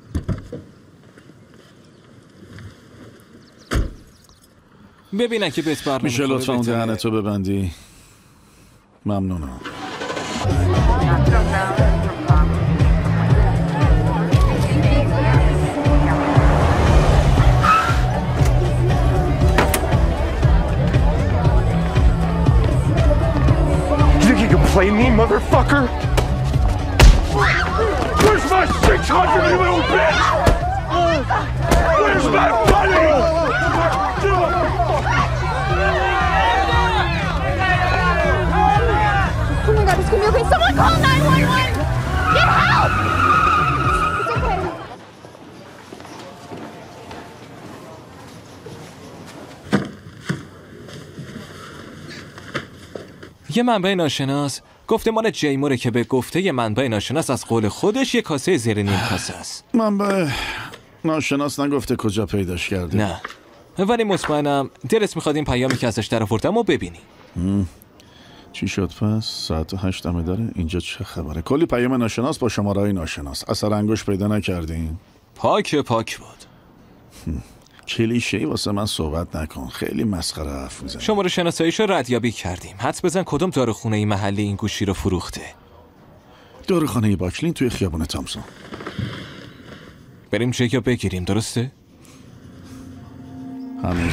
ببینن که بهت برنامه میشه لطفا اون دهنتو ببندی؟ ممنونم. play me, motherfucker? Where's my 600, you little bitch? Where's my money? Oh my God, it's gonna be okay. Someone call 911! Get help! It's okay. یه منبع ناشناس گفته مال جیموره که به گفته یه منبع ناشناس از قول خودش یه کاسه زیر نیم کاسه است. منبع ناشناس نگفته کجا پیداش کرده. نه ولی مطمئنم دلت میخواد این پیامی که ازش در آوردم و ببینی. چی شد پس؟ ساعت 8 داره؟ اینجا چه خبره؟ کلی پیام ناشناس با شماره‌های ناشناس. اثر انگشت پیدا نکردین؟ پاک بود. کلیشه‌ای واسه من صحبت نکن. خیلی مسخره حرف میزنی. شماره شناساییشو ردیابی کردیم. حدس بزن کدوم داروخونه محلی این گوشی رو فروخته. داروخانه باکلین توی خیابون تامسون. بریم چک بگیریم، درسته؟ هنوز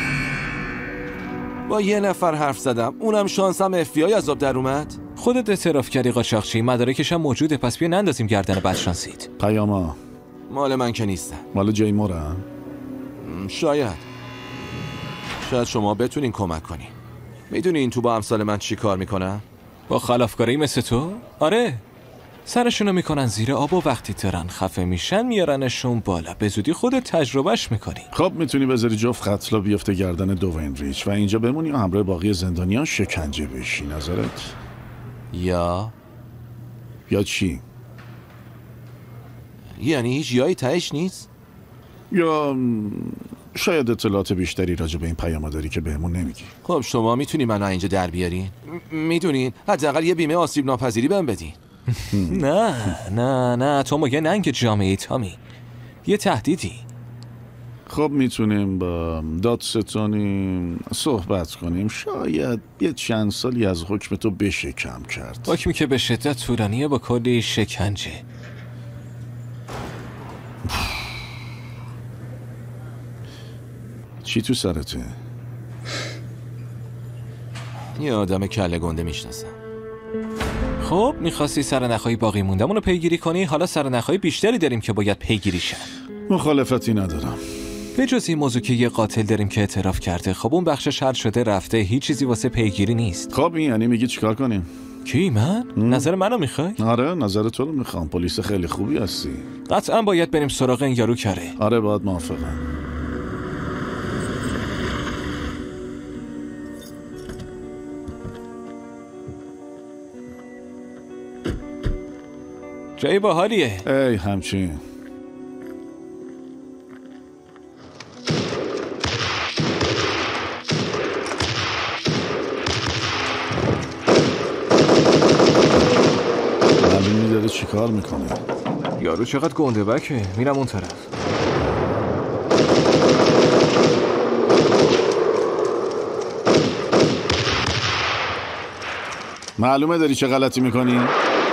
با یه نفر حرف زدم، اونم شانسم FBI از آب در اومد. خودت اعتراف کردی قاچاقچی، مدارکش هم موجوده، پس بیا نندازیم گردن بدشانسیت. پیاما مال من که نیستن. مال جیموره؟ شاید شما بتونین کمک کنین. میدونی این تو با امثال من چی کار میکنن؟ با خلافکاری مثل تو؟ آره، سرشونو میکنن زیر آب و وقتی دارن خفه میشن میارنشون بالا. به زودی خودت تجربهش میکنی. خب میتونی بذاری جفت قتلا بیفته گردن دوین ریچ و اینجا بمونی و همراه باقی زندانیان شکنجه بشی. نظرت؟ یا چی؟ یعنی هیچ یایی تهش نیست؟ یا شاید اطلاعات بیشتری راجع به این پیام داری که بهمون نمیگی. خب شما میتونی منو اینجا در بیارین؟ میدونین حداقل یه بیمه آسیب ناپذیری بهم بدین. نه تو مگه ننگ جامعه تامی، یه تهدیدی. خب میتونیم با دادستانی صحبت کنیم. شاید یه چند سالی از حکم تو بشه کم کرد. حکمی که به شدت طولانیه با کلی شکنجه. چی تو سرته؟ یه آدم کله گنده میشناسم. خب میخواستی سرنخهای باقی موندمون رو پیگیری کنی، حالا سرنخهای بیشتری داریم که باید پیگیری شن. مخالفتی ندارم. به جز این موضوع که یه قاتل داریم که اعتراف کرده. خب اون بخشش حل شده رفته، هیچ چیزی واسه پیگیری نیست. خب این یعنی میگی چیکار کنیم؟ کی من؟ نظر منو میخوای؟ آره نظر تو رو میخوام. پلیس خیلی خوبی هستی. قطعا باید بریم سراغ این یارو کره. آره باید موافقم. جای باحالیه. ای همچین. معلوم داره چی کار میکنه. یارو چقدر گنده بکه. میرم اون طرف. معلومه داری چه غلطی میکنی؟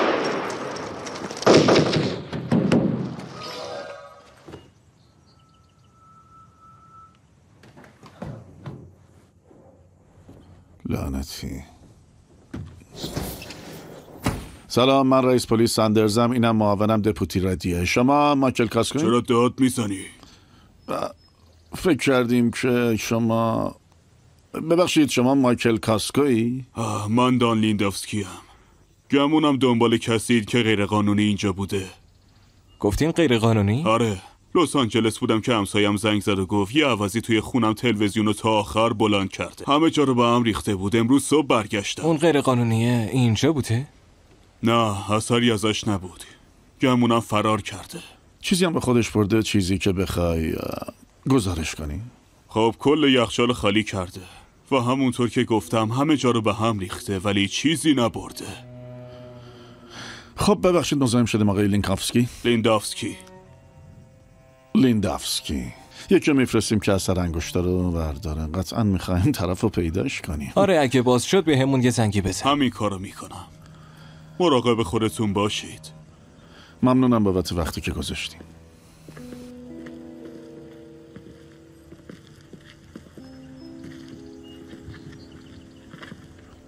لعنتی. سلام، من رئیس پلیس ساندرزم. اینم معاونم دپوتی ردیه. شما مایکل کاسکوی؟ چرا داد میزنی؟ فکر کردیم که شما... ببخشید شما مایکل کاسکوی؟ من دان لیندوفسکی ام. گمونم دنبال کسید که غیرقانونی اینجا بوده. گفتین غیرقانونی؟ آره، لس آنجلس بودم که همسایم زنگ زد و گفت یه عوضی توی خونم تلویزیونو تا آخر بلند کرده. همه جا رو به هم ریخته بود. امروز صبح برگشتم. اون غیرقانونیه اینجا بوده؟ نه، اثری ازش نبود. گمونم فرار کرده. چیزی هم به خودش برده؟ چیزی که بخوای گزارش کنی؟ خب کل یخچال خالی کرده و همونطور که گفتم همه جا رو به هم ریخته ولی چیزی نبرده. خب ببخشید مزاحم شدم آقای لیندوفسکی. یکی میفرستیم که اثر انگشتا رو برداره. قطعا میخوایم طرف رو پیداش کنیم. آره اگه باز شد به همون یه زنگی بزن. همین کارو میکنم. مراقب خودتون باشید. ممنونم بابت وقتی که گذاشتیم.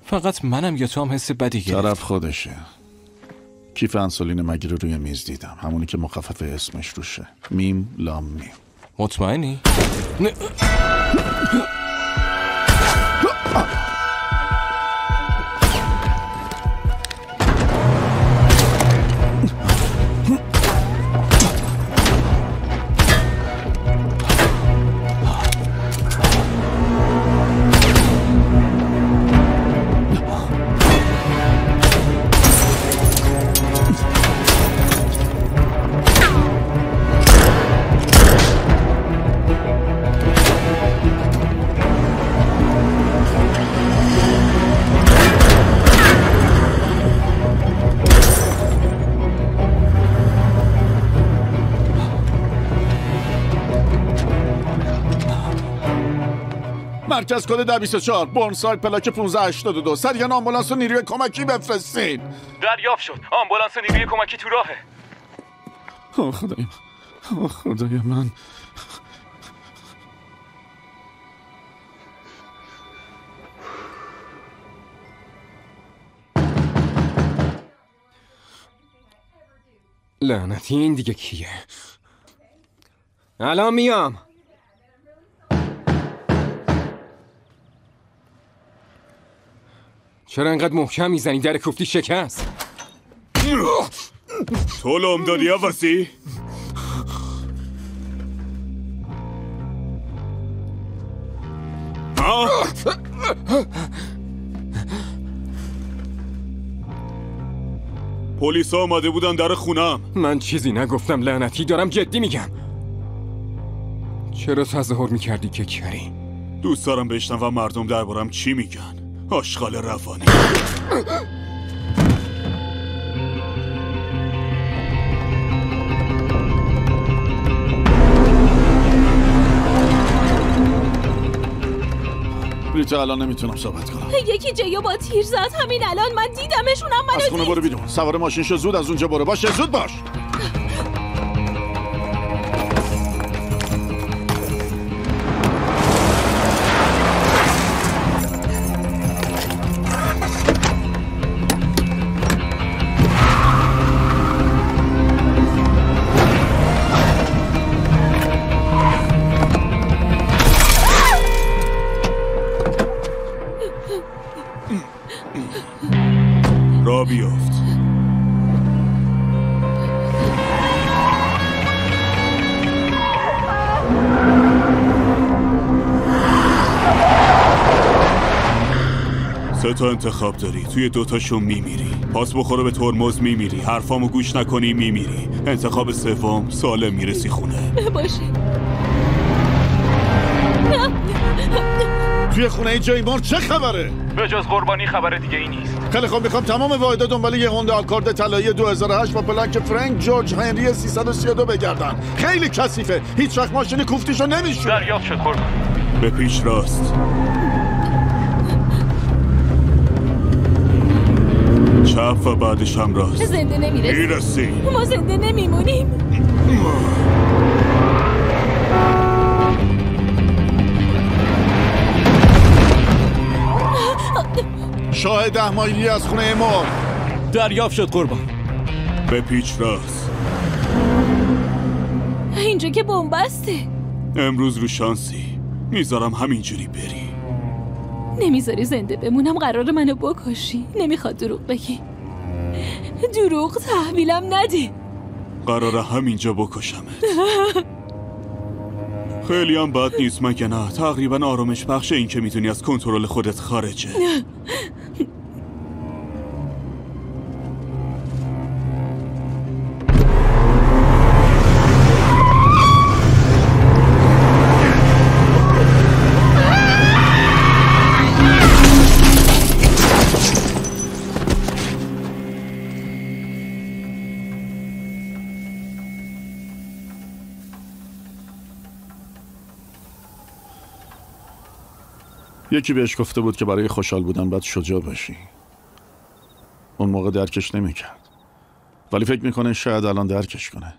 فقط منم یا تو هم حس بدی گرفت؟ طرف خودشه. کیف انسولین مگی رو روی میز دیدم، همونی که مخفف اسمش روشه، میم لام میم. مطمئنی؟ مرکز کد 1024 بورنساید پلاک 1582 سریعا آمبولانس و نیروی کمکی بفرستین. دریافت شد. آمبولانس و نیروی کمکی تو راهه. آه خدای من، آه خدای من. لعنتی این دیگه کیه؟ الان میام. چرا انقدر محکم میزنی؟ در کوفتی شکست. تو لام دادی عوضی؟ پلیس آمده بودن در خونم. من چیزی نگفتم لعنتی، دارم جدی میگم. چرا تظاهر میکردی که کری؟ دوست دارم بشنوم مردم دربارم چی میگن. آشغال روانی. ریتا الان نمیتونم صحبت کنم. یکی جیو با تیر زد همین الان، من دیدمشونم. منو از خونه برو بیرون، سوار ماشین شو، زود از اونجا برو. باشه زود باش. را بیافت. سه تا انتخاب داری، توی دوتاشون میمیری. پاس بخوره به ترمز میمیری، حرفامو گوش نکنی میمیری. انتخاب سوم سالم میرسی خونه. باشه. توی خونه جای مار چه خبره؟ به جز قربانی خبر دیگه ای نیست. خیلی خوب، میخوام تمام واحدا دنبال یه هوندا آکورد طلایی 2008 با پلاک فرانک جورج هنری 332 بگردن. خیلی کثیفه، هیچ وقت ماشین کوفتیشو نمیشونه. دریافت شد قربان. به پیش راست. چپ و بعدش هم راست. زنده نمیرسیم. میرسیم. ما زنده نمیمونیم. شاه 10 مایلی از خونه مار. دریافت شد قربان. به پیچ راست. اینجا که بنبسته. امروز رو شانسی میذارم همینجوری بری. نمیذاری زنده بمونم، قرار منو بکشی. نمیخواد دروغ بگی. دروغ تحویلم نده. قراره همینجا بکشمت. خیلی هم بد نیست مگه نه؟ تقریبا آرامش بخش این که میتونی از کنترل خودت خارجه. یکی بهش گفته بود که برای خوشحال بودن باید شجاع باشی. اون موقع درکش نمی‌کرد، ولی فکر میکنه شاید الان درکش کنه.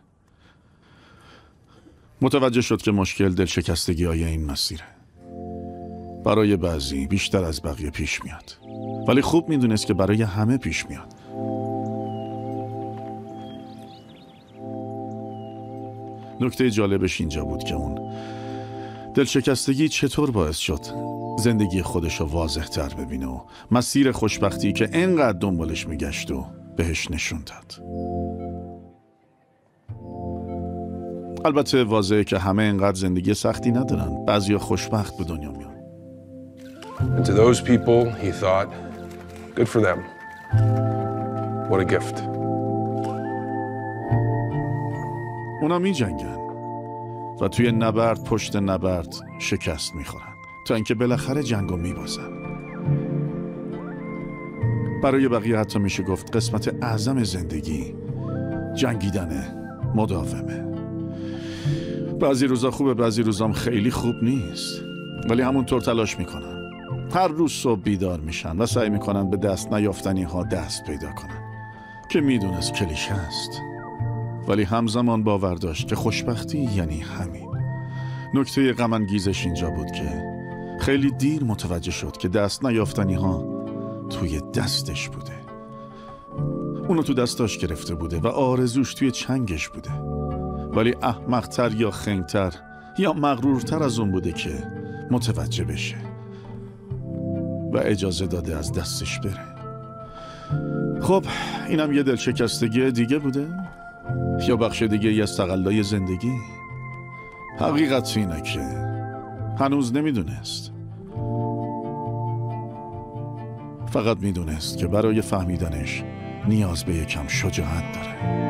متوجه شد که مشکل دلشکستگی های این مسیره. برای بعضی بیشتر از بقیه پیش میاد. ولی خوب میدونست که برای همه پیش میاد. نکته جالبش اینجا بود که اون دلشکستگی چطور باعث شد زندگی خودش رو واضح تر ببینه و مسیر خوشبختی که انقدر دنبالش میگشت و بهش نشون داد. البته واضحه که همه انقدر زندگی سختی ندارن. بعضیا خوشبخت به دنیا میان. And to those people, he thought, good for them. What a gift. اونا می جنگن و توی نبرد پشت نبرد شکست میخورن تا اینکه بالاخره جنگو میبازن. برای بقیه حتی میشه گفت قسمت اعظم زندگی جنگیدنه، مداومه. بعضی روزا خوبه، بعضی روزام خیلی خوب نیست، ولی همونطور تلاش میکنن. هر روز صبح بیدار میشن و سعی میکنن به دست نیافتنی ها دست پیدا کنن که میدونست کلیشه است، ولی همزمان باور داشت که خوشبختی یعنی همین. نکته غم انگیزش اینجا بود که خیلی دیر متوجه شد که دست نیافتنی ها توی دستش بوده. اونو تو دستاش گرفته بوده و آرزوش توی چنگش بوده، ولی احمق‌تر یا خنگ‌تر یا مغرورتر از اون بوده که متوجه بشه و اجازه داده از دستش بره. خب اینم یه دلشکستگی دیگه بوده یا بخش دیگه از تقلای زندگی؟ حقیقت اینه که هنوز نمیدونست. فقط میدونست که برای فهمیدنش نیاز به یکم شجاعت داره.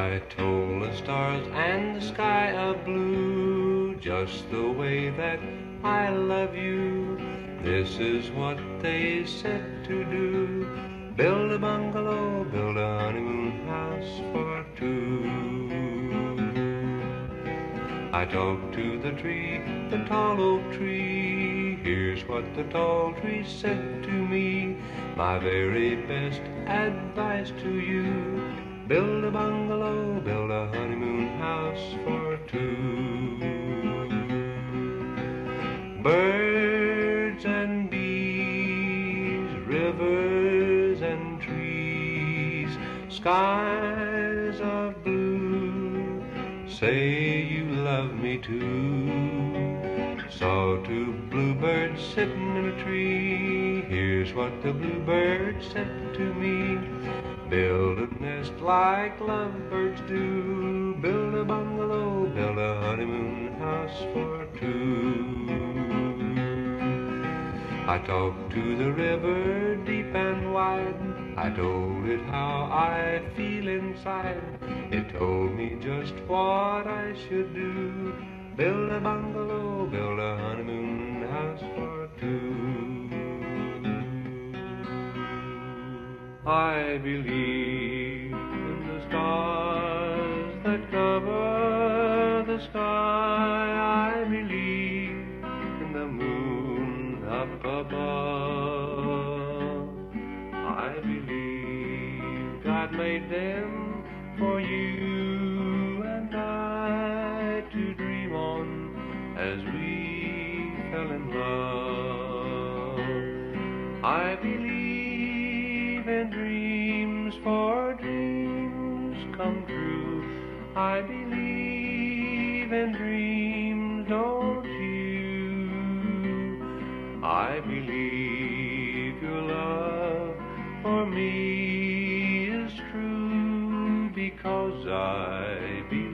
I told the stars and the sky of blue just the way that I love you. This is what they said to do. Build a bungalow, build a honeymoon house for two. I talked to the tree, the tall oak tree. Here's what the tall tree said to me. My very best advice to you. Build a bungalow, build a honeymoon house for two. Birds and bees, rivers and trees, skies of blue, say you love me too. Saw two bluebirds sitting in a tree. Here's what the bluebird said to me. Build a nest like lovebirds do. Build a bungalow, build a honeymoon house for two. I talked to the river deep and wide. I told it how I feel inside. It told me just what I should do. Build a bungalow, build a honeymoon house for two. I believe in the stars that cover the sky. I believe in the moon up above. I believe God made them for you and I to dream on as we fell in love. I believe in dreams, for dreams come true. I believe in dreams, don't you? I believe your love for me is true, because I believe